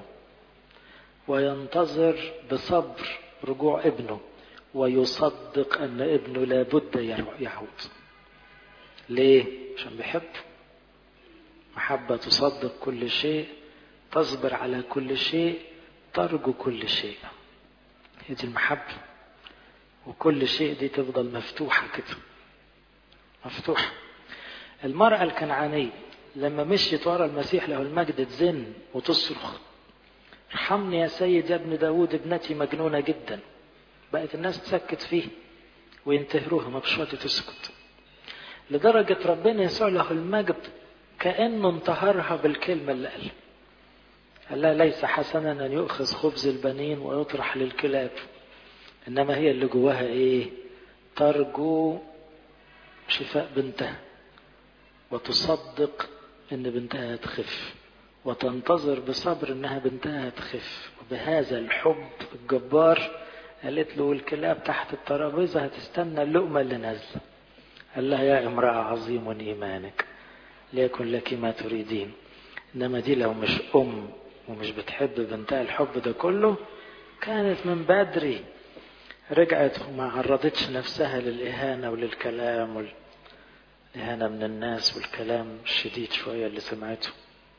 وينتظر بصبر رجوع ابنه، ويصدق ان ابنه لابد يعود. ليه؟ عشان بيحب. محبة تصدق كل شيء، تصبر على كل شيء، ترجو كل شيء. هي دي المحبة. وكل شيء دي تفضل مفتوحة كده، مفتوحة. المرأة الكنعانية لما مشيت ورا المسيح له المجد تزن وتصرخ ارحمني يا سيد يا ابن داود، ابنتي مجنونة جدا، بقت الناس تسكت فيه وينتهروها، ما بشوية تسكت. لدرجة ربنا يسوع له المجد كأنه انتهرها بالكلمة اللي قالها. قال لها ليس حسنا أن يؤخذ خبز البنين ويطرح للكلاب. إنما هي اللي جواها إيه؟ ترجو شفاء بنتها، وتصدق إن بنتها تخف، وتنتظر بصبر إنها بنتها تخف. وبهذا الحب الجبار قالت له الكلاب تحت الترابيزة هتستنى اللقمة اللي نازلة. قال لها يا امرأة عظيم إيمانك، ليكن لك ما تريدين. إنما دي لو مش أم ومش بتحب بنتها الحب ده كله، كانت من بدري رجعت وما عرضتش نفسها للإهانة وللكلام والإهانة من الناس والكلام الشديد شوية اللي سمعته.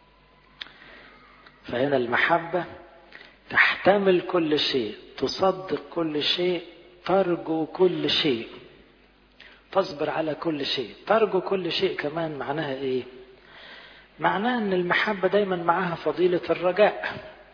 فهنا المحبة تحتمل كل شيء، تصدق كل شيء، ترجو كل شيء، تصبر على كل شيء. ترجو كل شيء كمان معناها ايه؟ معناها ان المحبة دايما معاها فضيلة الرجاء.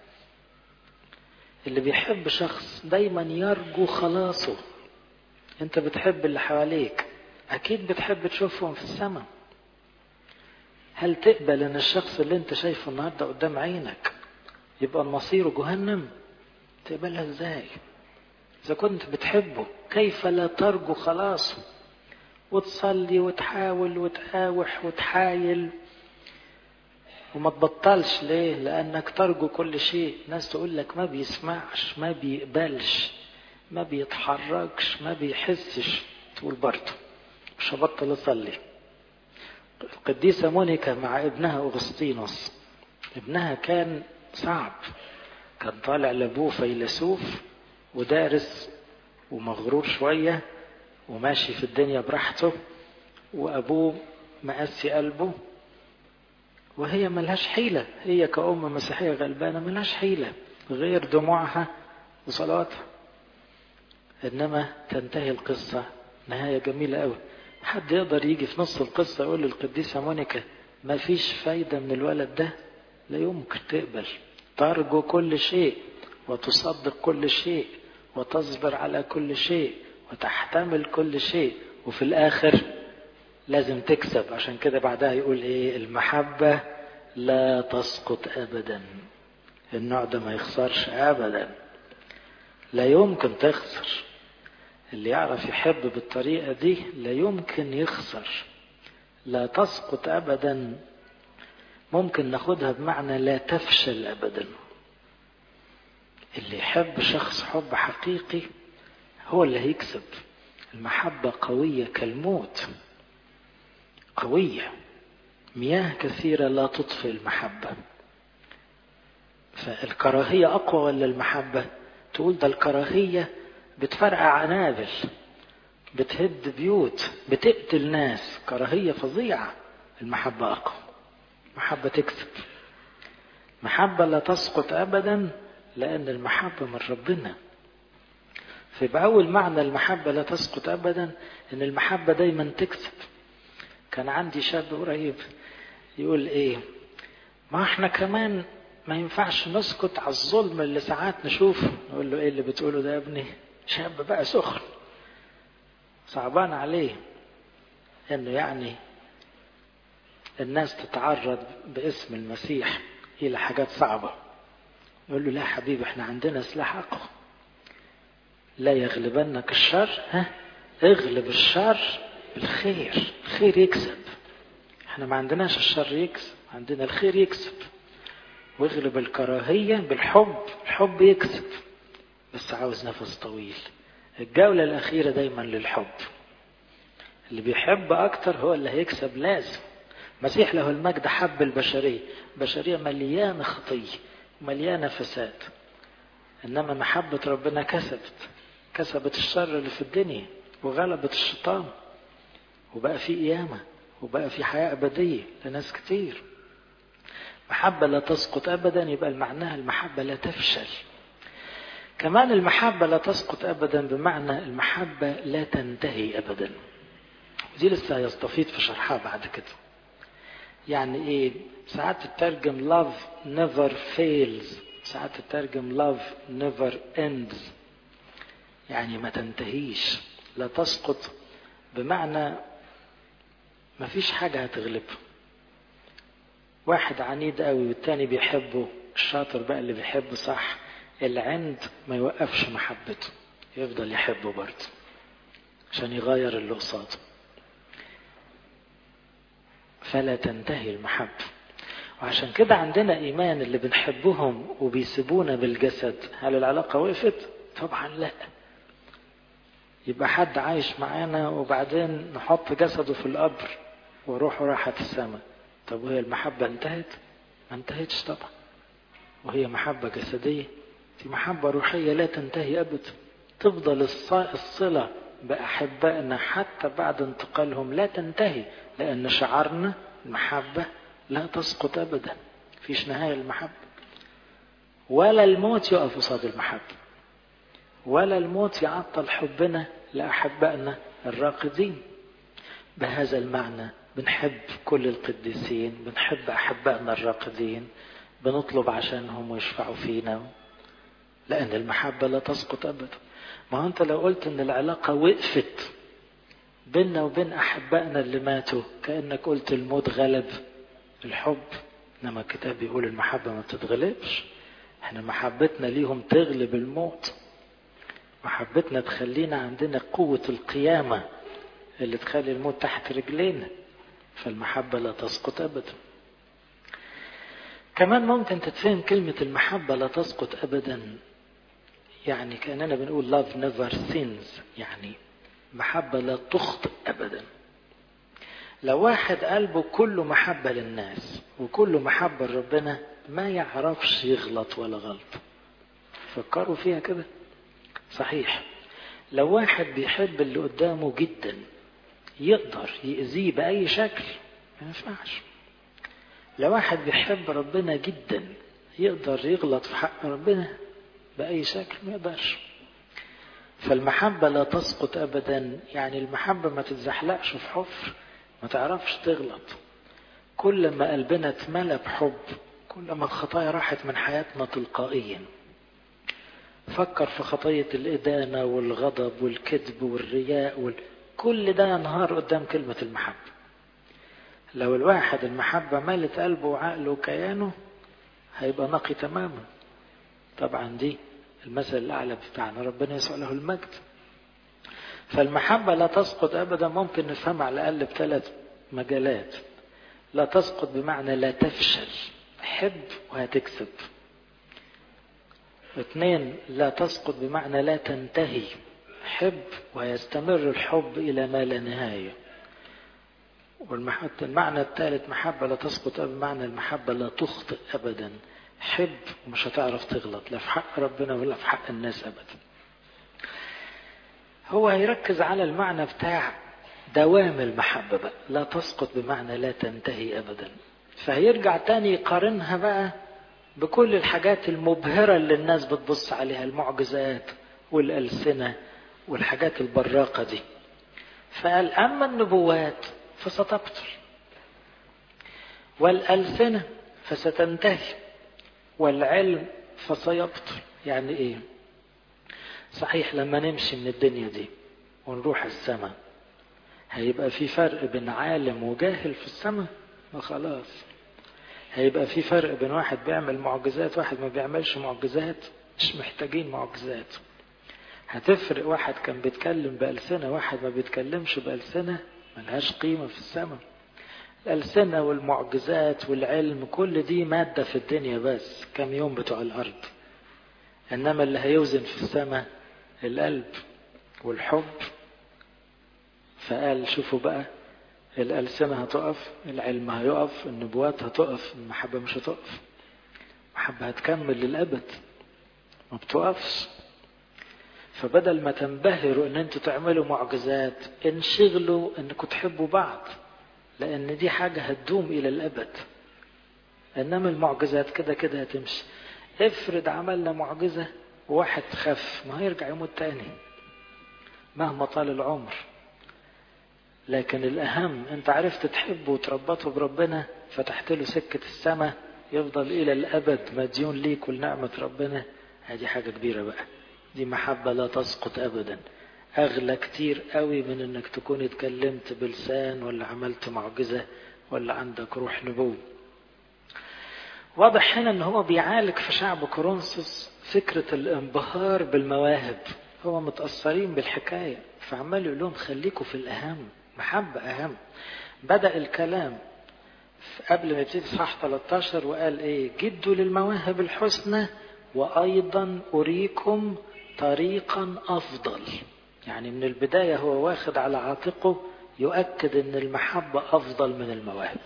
اللي بيحب شخص دايما يرجو خلاصه. انت بتحب اللي حواليك، اكيد بتحب تشوفهم في السماء. هل تقبل ان الشخص اللي انت شايفه النهاردة قدام عينك يبقى مصيره جهنم؟ تقبلها ازاي؟ اذا كنت بتحبه كيف لا ترجو خلاصه، وتصلي وتحاول وتقاوح وتحايل وما تبطلش. ليه؟ لأنك ترجو كل شيء. ناس تقول لك ما بيسمعش، ما بيقبلش، ما بيتحركش، ما بيحسش. تقول برضه مش هبطل أصلي. القديسة مونيكا مع ابنها أغسطينوس، ابنها كان صعب، كان طالع لأبوه فيلسوف ودارس ومغرور شوية وماشي في الدنيا براحته، وأبوه مقاسي قلبه، وهي ملهاش حيلة. هي كأم مسيحية غلبانة ملهاش حيلة غير دموعها وصلاتها. إنما تنتهي القصة نهاية جميلة قوي. حد يقدر يجي في نص القصة يقول للقديسة مونيكا ما فيش فايدة من الولد ده؟ لا يمكن تقبل. ترجو كل شيء، وتصدق كل شيء، وتصبر على كل شيء، وتحتمل كل شيء، وفي الآخر لازم تكسب. عشان كده بعدها يقول ايه؟ المحبة لا تسقط ابدا. النوع ده ما يخسرش ابدا، لا يمكن تخسر. اللي يعرف يحب بالطريقة دي لا يمكن يخسر. لا تسقط ابدا ممكن ناخدها بمعنى لا تفشل أبدا. اللي يحب شخص حب حقيقي هو اللي هيكسب. المحبة قوية كالموت، قوية، مياه كثيرة لا تطفئ المحبة. فالكراهية أقوى ولا المحبة؟ تقول ده الكراهية بتفرقع عنابل، بتهد بيوت، بتقتل ناس، كراهية فظيعة. المحبة أقوى، محبة تكسب. محبة لا تسقط أبدا لأن المحبة من ربنا. فيبقى أول معنى المحبة لا تسقط أبدا إن المحبة دايما تكسب. كان عندي شاب قريب يقول إيه، ما احنا كمان ما ينفعش نسكت على الظلم اللي ساعات نشوفه. نقول له إيه اللي بتقوله ده يا ابني؟ شاب بقى سخن، صعبان عليه إنه يعني الناس تتعرض باسم المسيح إلى حاجات صعبة. يقول له لا حبيبي، احنا عندنا سلاح أقوى. لا يغلبنك الشر، ها اغلب الشر بالخير. الخير يكسب. احنا ما عندناش الشر يكسب، عندنا الخير يكسب. واغلب الكراهية بالحب، الحب يكسب. بس عاوز نفس طويل. الجولة الأخيرة دايما للحب. اللي بيحب أكتر هو اللي هيكسب لازم. مسيح له المجد حب البشرية، بشرية مليانة خطية مليانة فساد، إنما محبة ربنا كسبت كسبت الشر اللي في الدنيا وغلبت الشيطان، وبقى في قيامة وبقى في حياة أبدية لناس كتير. محبة لا تسقط أبدا، يبقى المعنى المحبة لا تفشل. كمان المحبة لا تسقط أبدا بمعنى المحبة لا تنتهي أبدا. دي لسه هيستفيد في شرحها بعد كده. يعني إيه؟ ساعات تترجم love never fails، ساعات تترجم love never ends، يعني ما تنتهيش، لا تسقط بمعنى ما فيش حاجة هتغلبه. واحد عنيد قوي والتاني بيحبه، الشاطر بقى اللي بيحبه صح، العند ما يوقفش محبته، يفضل يحبه برضه عشان يغير اللي قصاده. فلا تنتهي المحبة. وعشان كده عندنا إيمان اللي بنحبهم وبيسيبونا بالجسد، هل العلاقة وقفت؟ طبعا لا. يبقى حد عايش معانا وبعدين نحط جسده في القبر وروحه راحت السماء، طب وهي المحبة انتهت؟ ما انتهتش طبعا. وهي محبة جسدية، دي محبة روحية لا تنتهي أبدا. تفضل الصلة بأحبائنا حتى بعد انتقالهم لا تنتهي، لأن شعارنا المحبة لا تسقط أبدا، فيش نهاية المحبة. ولا الموت يقف قصاد المحبة، ولا الموت يعطل حبنا لأحبائنا الراقدين. بهذا المعنى بنحب كل القديسين، بنحب أحبائنا الراقدين، بنطلب عشانهم ويشفعوا فينا، لأن المحبة لا تسقط أبدا. ما أنت لو قلت أن العلاقة وقفت بيننا وبين أحبائنا اللي ماتوا، كأنك قلت الموت غلب الحب. إنما الكتاب بيقول المحبة ما تتغلبش، احنا محبتنا ليهم تغلب الموت. محبتنا تخلينا عندنا قوة القيامة اللي تخلي الموت تحت رجلينا. فالمحبة لا تسقط أبدا. كمان ممكن تتفهم كلمة المحبة لا تسقط أبدا، يعني كأننا بنقول love never sins، يعني محبة لا تخطئ أبدا. لو واحد قلبه كله محبة للناس وكله محبة لربنا ما يعرفش يغلط ولا غلط. فكروا فيها كده. صحيح لو واحد بيحب اللي قدامه جدا يقدر يأذيه بأي شكل؟ ما ينفعش. لو واحد بيحب ربنا جدا يقدر يغلط في حق ربنا بأي شكل؟ ما يقدرش. فالمحبة لا تسقط أبدا، يعني المحبة ما تتزحلقش في حفر، ما تعرفش تغلط. كل ما قلبنا اتملى بحب كل ما الخطايا راحت من حياتنا تلقائيا. فكر في خطية الإدانة والغضب والكذب والرياء وال... كل ده ينهار قدام كلمة المحبة. لو الواحد المحبة ملت قلبه وعقله وكيانه هيبقى نقي تماما. طبعا دي المثل الأعلى بتاعنا ربنا يسوع له المجد. فالمحبة لا تسقط أبدا ممكن نفهمها على الأقل بثلاث مجالات. لا تسقط بمعنى لا تفشل، حب وهتكسب. اثنين، لا تسقط بمعنى لا تنتهي، حب ويستمر الحب إلى ما لا نهاية. والمعنى الثالث محبة لا تسقط بمعنى المحبة لا تخطئ أبدا، حب ومش هتعرف تغلط لا في حق ربنا ولا في حق الناس أبدا. هو هيركز على المعنى بتاع دوام المحبة بقى، لا تسقط بمعنى لا تنتهي أبدا. فهيرجع تاني يقارنها بقى بكل الحاجات المبهرة اللي الناس بتبص عليها، المعجزات والألسنة والحاجات البراقة دي. فقال أما النبوات فستبطل، والألسنة فستنتهي، والعلم فسيبطل. يعني إيه؟ صحيح لما نمشي من الدنيا دي ونروح السماء هيبقى في فرق بين عالم وجاهل في السماء؟ ما خلاص. هيبقى في فرق بين واحد بيعمل معجزات واحد ما بيعملش معجزات؟ مش محتاجين معجزات. هتفرق واحد كان بيتكلم بألسنة واحد ما بيتكلمش بألسنة؟ ملهاش قيمة في السماء. الألسنة والمعجزات والعلم كل دي مادة في الدنيا بس كم يوم بتوع الأرض. إنما اللي هيوزن في السماء القلب والحب. فقال شوفوا بقى، الألسنة هتقف، العلم هيقف، النبوات هتقف، المحبة مش هتقف. المحبة هتكمل للأبد ما بتقفش. فبدل ما تنبهروا ان انتوا تعملوا معجزات، انشغلوا انكم تحبوا بعض، لان دي حاجة هتدوم الى الابد. انما المعجزات كده كده هتمشي. افرض عملنا معجزة وواحد خف، ما هيرجع يموت تاني مهما طال العمر. لكن الاهم انت عرفت تحبه وتربطه بربنا، فتحت له سكة السماء، يفضل الى الابد مديون ليك ولنعمة ربنا. هذه حاجة كبيرة بقى، دي محبة لا تسقط أبدا. أغلى كتير قوي من أنك تكون اتكلمت بلسان ولا عملت معجزة ولا عندك روح نبوة. واضح هنا أنه هو بيعالج في شعب كورنثوس فكرة الانبهار بالمواهب. هو متأثرين بالحكاية، فعمال يقول لهم خليكوا في الأهم، محبة أهم. بدأ الكلام قبل ما يبتدي صح ثلاثة عشر وقال إيه؟ جدوا للمواهب الحسنى وأيضا أريكم طريقا أفضل. يعني من البداية هو واخد على عاتقه يؤكد أن المحبة أفضل من المواهب.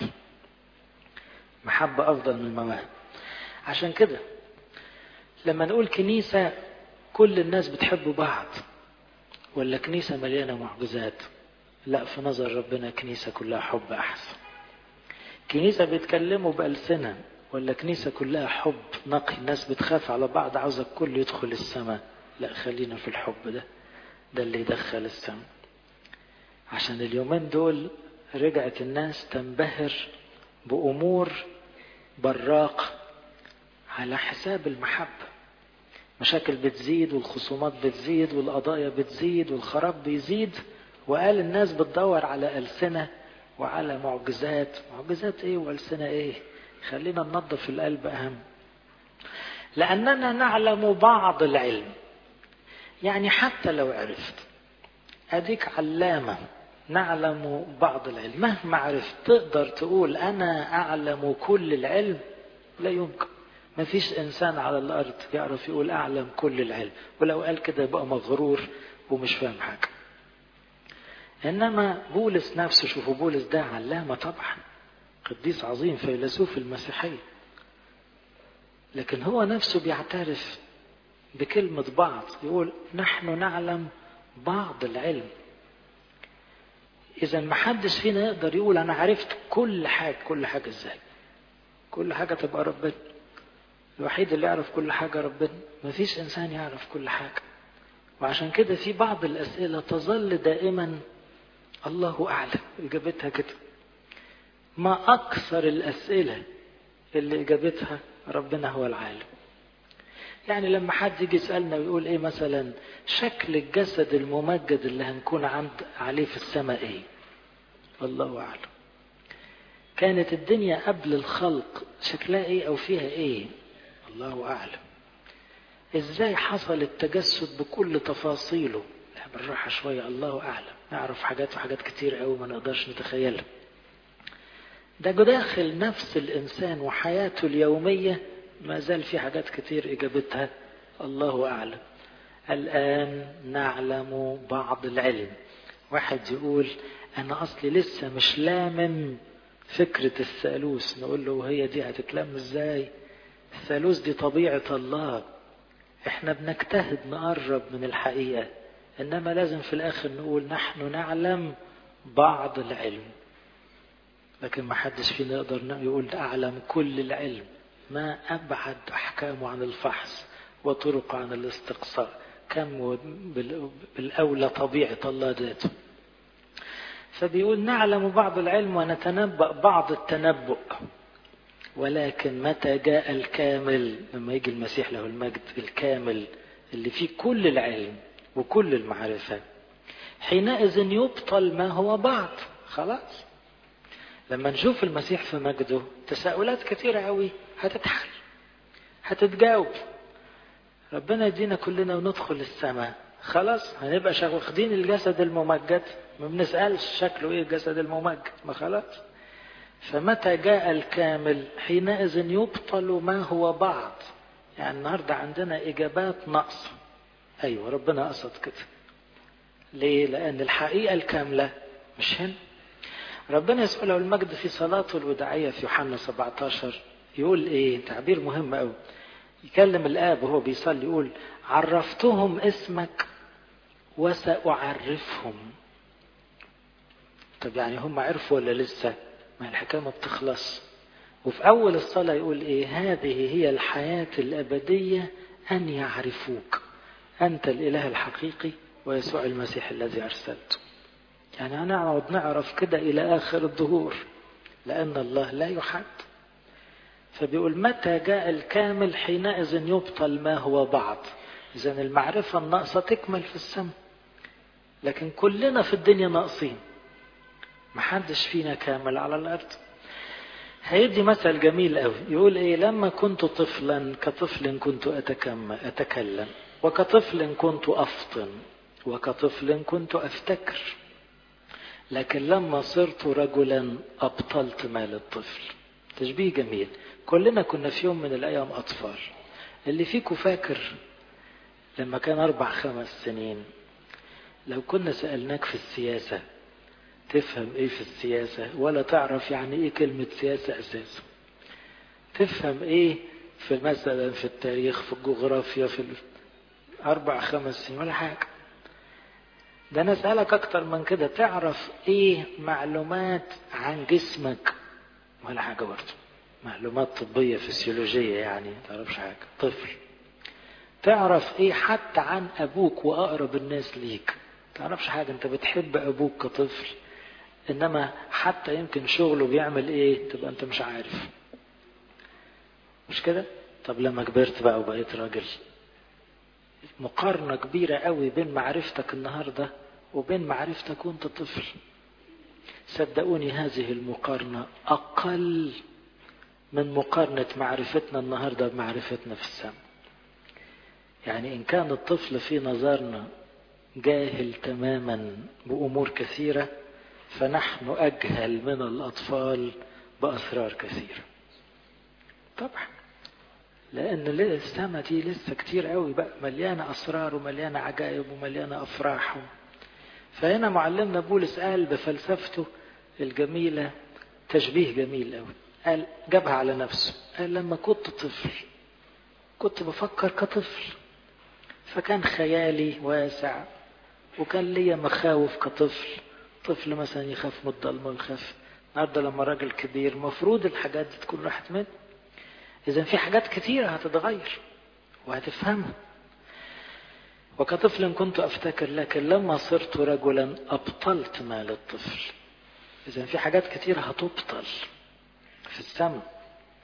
محبة أفضل من المواهب. عشان كده لما نقول كنيسة كل الناس بتحب بعض ولا كنيسة مليانة معجزات، لا، في نظر ربنا كنيسة كلها حب أحسن. كنيسة بيتكلموا بألسنة ولا كنيسة كلها حب نقي، الناس بتخاف على بعض عاوزة الكل يدخل السماء؟ لا، خلينا في الحب ده، ده اللي يدخل السماء. عشان اليومين دول رجعت الناس تنبهر بأمور براق على حساب المحبة. مشاكل بتزيد والخصومات بتزيد والقضايا بتزيد والخراب بيزيد، وقال الناس بتدور على ألسنة وعلى معجزات. معجزات ايه وألسنة ايه؟ خلينا ننظف القلب أهم. لأننا نعلم بعض العلم. يعني حتى لو عرفت أديك علامة، نعلم بعض العلم. مهما عرفت تقدر تقول أنا أعلم كل العلم؟ لا يمكن. ما فيش إنسان على الأرض يعرف يقول أعلم كل العلم، ولو قال كده يبقى مغرور ومش فاهم حاجة. إنما بولس نفسه، شوفوا بولس ده علامة طبعا، قديس عظيم فيلسوف المسيحية، لكن هو نفسه بيعترف بكلمة بعض، يقول نحن نعلم بعض العلم. إذا ما حدش فينا يقدر يقول أنا عرفت كل حاجة. كل حاجة إزاي؟ كل حاجة تبقى ربنا. الوحيد اللي يعرف كل حاجة ربنا، ما فيش إنسان يعرف كل حاجة. وعشان كده في بعض الأسئلة تظل دائما الله أعلم إجابتها كده. ما أكثر الأسئلة اللي إجابتها ربنا هو العالم. يعني لما حد يجي يسألنا ويقول إيه مثلا شكل الجسد الممجد اللي هنكون عند عليه في السماء إيه؟ الله أعلم. كانت الدنيا قبل الخلق شكلها إيه أو فيها إيه؟ الله أعلم. إزاي حصل التجسد بكل تفاصيله؟ بالراحة شوية، الله أعلم. نعرف حاجات وحاجات كتير قوي ما نقدرش نتخيلها. ده داخل نفس الإنسان وحياته اليومية ما زال في حاجات كتير إجابتها الله أعلم. الآن نعلم بعض العلم. واحد يقول أنا أصلي لسه مش لامم فكرة الثالوث، نقول له هي دي هتتلم إزاي؟ الثالوث دي طبيعة الله، إحنا بنجتهد نقرب من الحقيقة، إنما لازم في الآخر نقول نحن نعلم بعض العلم. لكن ما حدش فينا يقدر يقول أعلم كل العلم، ما أبعد أحكامه عن الفحص وطرق عن الاستقصاء، كم بالأولى طبيعة الله ذاته. فبيقول نعلم بعض العلم ونتنبأ بعض التنبؤ، ولكن متى جاء الكامل، لما يجي المسيح له المجد الكامل اللي فيه كل العلم وكل المعرفة، حينئذ يبطل ما هو بعض. خلاص لما نشوف المسيح في مجده تساؤلات كثيرة قوي هتتحل هتتجاوب. ربنا يدينا كلنا وندخل السماء، خلاص هنبقى واخدين الجسد الممجد، ما بنسألش شكله ايه الجسد الممجد، ما خلاص. فمتى جاء الكامل حينئذ يبطل ما هو بعض. يعني النهاردة عندنا إجابات ناقصة، أيوة ربنا قصد كده. ليه؟ لأن الحقيقة الكاملة مش هنا. ربنا يسأله المجد في صلاته الوداعية في يوحنا سبعة عشر يقول ايه؟ تعبير مهم قوي. يكلم الآب وهو بيصلي يقول عرفتهم اسمك وسأعرفهم. طب يعني هم عرفوا ولا لسه؟ ما الحكاية ما بتخلص. وفي أول الصلاة يقول إيه؟ هذه هي الحياة الأبدية أن يعرفوك أنت الإله الحقيقي ويسوع المسيح الذي أرسلته. يعني هنقعد نعرف كده إلى آخر الدهور، لأن الله لا يحد. فبيقول متى جاء الكامل حينئذ يبطل ما هو بعض. إذن المعرفة الناقصة تكمل في السماء، لكن كلنا في الدنيا ناقصين، محدش فينا كامل على الأرض. هيدي مثل جميل قوي، يقول إيه؟ لما كنت طفلا كطفل كنت أتكلم، وكطفل كنت أفطن، وكطفل كنت أفتكر، لكن لما صرت رجلا أبطلت ما للطفل. تشبيه جميل. كلنا كنا في يوم من الأيام أطفال. اللي فيكم فاكر لما كان أربع خمس سنين لو كنا سألناك في السياسة تفهم إيه في السياسة، ولا تعرف يعني إيه كلمة سياسة أساسا؟ تفهم إيه في مثلا في التاريخ في الجغرافيا في أربع خمس سنين؟ ولا حاجة. ده أنا أسألك أكتر من كده، تعرف إيه معلومات عن جسمك؟ ولا حاجة برضه. معلومات طبية فسيولوجية يعني تعرفش حاجة. طفل. تعرف إيه حتى عن أبوك وأقرب الناس ليك؟ تعرفش حاجة. أنت بتحب أبوك كطفل، إنما حتى يمكن شغله بيعمل إيه تبقى أنت مش عارف، مش كده؟ طب لما كبرت بقى وبقيت راجل، مقارنة كبيرة قوي بين معرفتك النهاردة وبين معرفتك وانت طفل. صدقوني هذه المقارنة أقل من مقارنة معرفتنا النهاردة بمعرفتنا في السماء. يعني إن كان الطفل في نظرنا جاهل تماما بأمور كثيرة، فنحن أجهل من الأطفال بأسرار كثيرة. طبعا لأن السماء دي لسه كتير قوي بقى، مليانة أسرار ومليانة عجائب ومليانة أفراح. فهنا معلمنا بولس قال بفلسفته الجميلة تشبيه جميل قوي، قال جابها على نفسه. قال لما كنت طفل كنت بفكر كطفل، فكان خيالي واسع وكان لي مخاوف كطفل. طفل مثلا يخاف من الضلمة ويخاف. النهارده لما راجل كبير مفروض الحاجات دي تكون راحت منه. إذن في حاجات كتيرة هتتغير وهتفهمها. وكطفل كنت أفتكر، لكن لما صرت رجلا أبطلت ما للطفل. إذن في حاجات كتيرة هتبطل في السماء.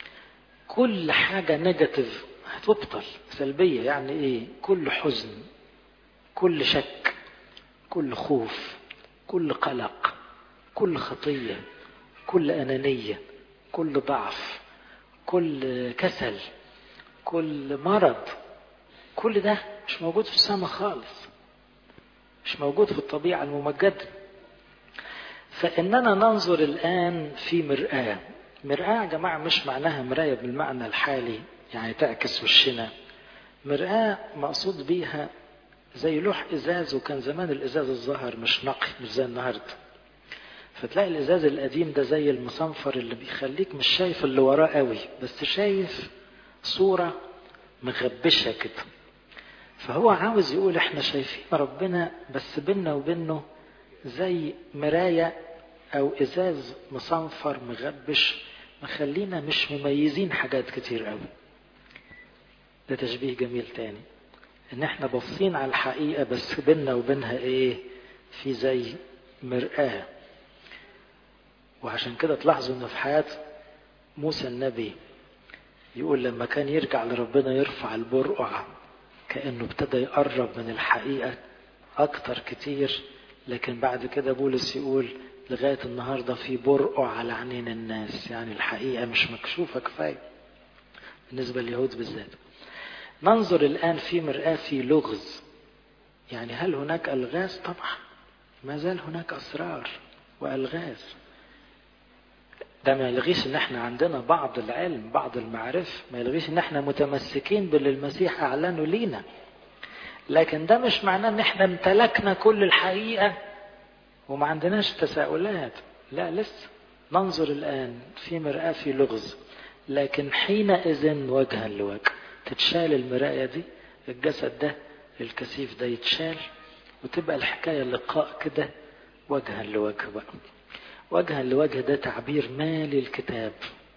كل حاجة نيجاتيف هتبطل، سلبية. يعني إيه؟ كل حزن، كل شك، كل خوف، كل قلق، كل خطية، كل أنانية، كل ضعف، كل كسل، كل مرض، كل ده مش موجود في السماء خالص، مش موجود في الطبيعة الممجدة. فإننا ننظر الآن في مرآة. مرآة يا جماعة مش معناها مراية بالمعنى الحالي يعني تعكس وشنا. مرآة مقصود بيها زي لوح إزاز، وكان زمان الإزاز الظاهر مش نقي مش زي النهاردة. فتلاقي الإزاز القديم ده زي المصنفر اللي بيخليك مش شايف اللي وراه قوي، بس شايف صورة مغبشة كده. فهو عاوز يقول احنا شايفين ربنا بس بيننا وبينه زي مراية او ازاز مصنفر مغبش مخلينا مش مميزين حاجات كتير قوي. ده تشبيه جميل تاني، ان احنا باصين على الحقيقة بس بيننا وبينها ايه؟ في زي مرآة. وعشان كده تلاحظوا ان في حياة موسى النبي يقول لما كان يرجع لربنا يرفع البرقع كأنه ابتدى يقرب من الحقيقة اكتر كتير. لكن بعد كده بولس يقول لغاية النهاردة في برقع على عينين الناس، يعني الحقيقة مش مكشوفة كفاية بالنسبة لليهود بالذات. ننظر الآن في مرآة في لغز، يعني هل هناك ألغاز؟ طبعا ما زال هناك أسرار وألغاز. ده ما يلغيش ان احنا عندنا بعض العلم بعض المعرفة، ما يلغيش ان احنا متمسكين باللي المسيح اعلنه لينا، لكن ده مش معناه ان احنا امتلكنا كل الحقيقة وما عندناش تساؤلات. لا، لسه ننظر الآن في مرآة في لغز، لكن حينئذ وجها لوجه. تتشال المراية دي، الجسد ده الكثيف ده يتشال، وتبقى الحكاية لقاء كده وجها لوجه بقى. وجها لوجه ده تعبير مالي الكتاب،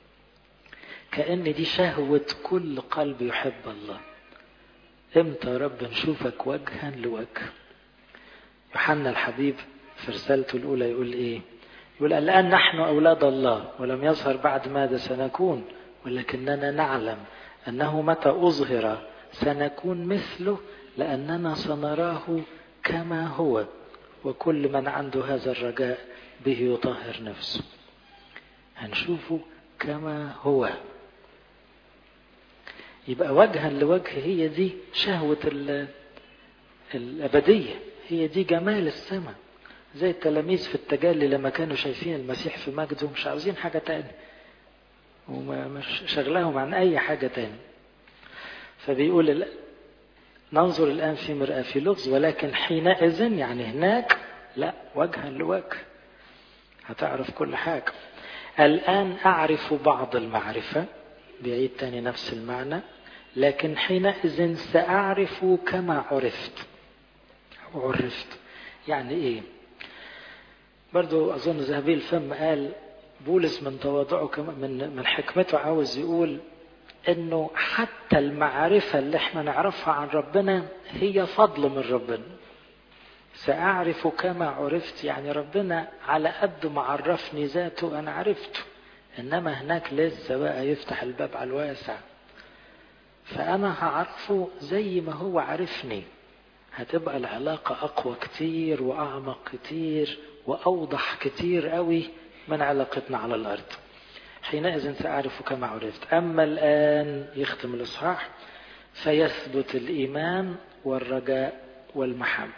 كأن دي شهوة كل قلب يحب الله. امتى يا رب نشوفك وجها لوجه؟ يوحنا الحبيب في رسالته الأولى يقول إيه؟ يقول الآن نحن أولاد الله ولم يظهر بعد ماذا سنكون، ولكننا نعلم أنه متى أظهر سنكون مثله، لأننا سنراه كما هو، وكل من عنده هذا الرجاء به يطهر نفسه. هنشوفه كما هو. يبقى وجها لوجه هي دي شهوة الأبدية، هي دي جمال السماء. زي التلاميذ في التجلي لما كانوا شايفين المسيح في مجده مش عاوزين حاجة تاني ومش شغلهم عن أي حاجة تاني. فبيقول ننظر الآن في مرآة في لغز، ولكن حينئذ يعني هناك لا، وجها لوجه هتعرف كل حاجة. الآن أعرف بعض المعرفة، بيعيد تاني نفس المعنى، لكن حينئذ سأعرف كما عرفت. وعرفت يعني إيه؟ برضو أظن ذهبي الفم قال بولس من تواضعه من من حكمته عاوز يقول إنه حتى المعرفة اللي احنا نعرفها عن ربنا هي فضل من ربنا. سأعرف كما عرفت يعني ربنا على قد ما عرفني ذاته أنا عرفته، إنما هناك لسه بقى يفتح الباب على الواسع، فأنا هعرفه زي ما هو عرفني. هتبقى العلاقة أقوى كتير وأعمق كتير وأوضح كتير قوي من علاقتنا على الأرض. حينئذ سأعرف كما عرفت. أما الآن يختم الإصحاح فيثبت الإيمان والرجاء والمحبة.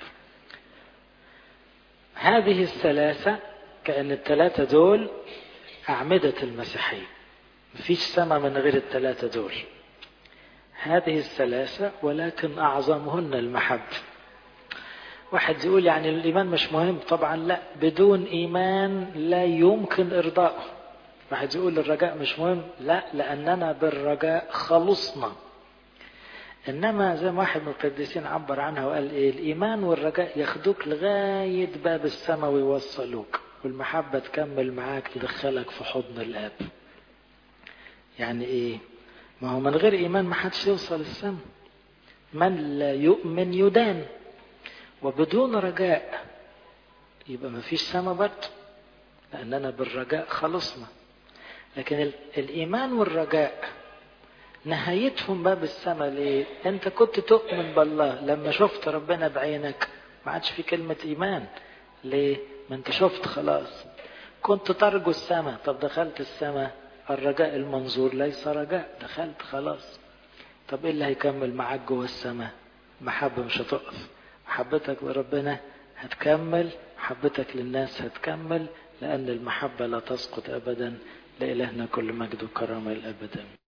هذه الثلاثة كأن الثلاثة دول أعمدة المسيحية، مفيش سماء من غير الثلاثة دول. هذه الثلاثة ولكن أعظمهن المحبة. واحد يقول يعني الإيمان مش مهم، طبعا لا، بدون إيمان لا يمكن إرضائه. واحد يقول الرجاء مش مهم، لا، لأننا بالرجاء خلصنا. إنما زي ما واحد من القديسين عبر عنها وقال إيه، الإيمان والرجاء ياخدوك لغاية باب السماء ويوصلوك، والمحبة تكمل معاك تدخلك في حضن الآب. يعني إيه؟ ما هو من غير إيمان ما حدش يوصل السماء. من لا يؤمن يدان، وبدون رجاء يبقى ما فيش سماء برضه، لأننا بالرجاء خلصنا. لكن الإيمان والرجاء نهايتهم باب السماء. ليه؟ أنت كنت تؤمن بالله، لما شفت ربنا بعينك ما عادش في كلمة إيمان. ليه؟ ما أنت شفت خلاص. كنت ترجو السماء، طب دخلت السماء، الرجاء المنظور ليس رجاء، دخلت خلاص. طب إيه اللي هيكمل معاك جوه السماء؟ محبة مش هتقف. محبتك لربنا هتكمل، محبتك للناس هتكمل، لأن المحبة لا تسقط أبدا. لإلهنا كل مجد وكرامة الأبد.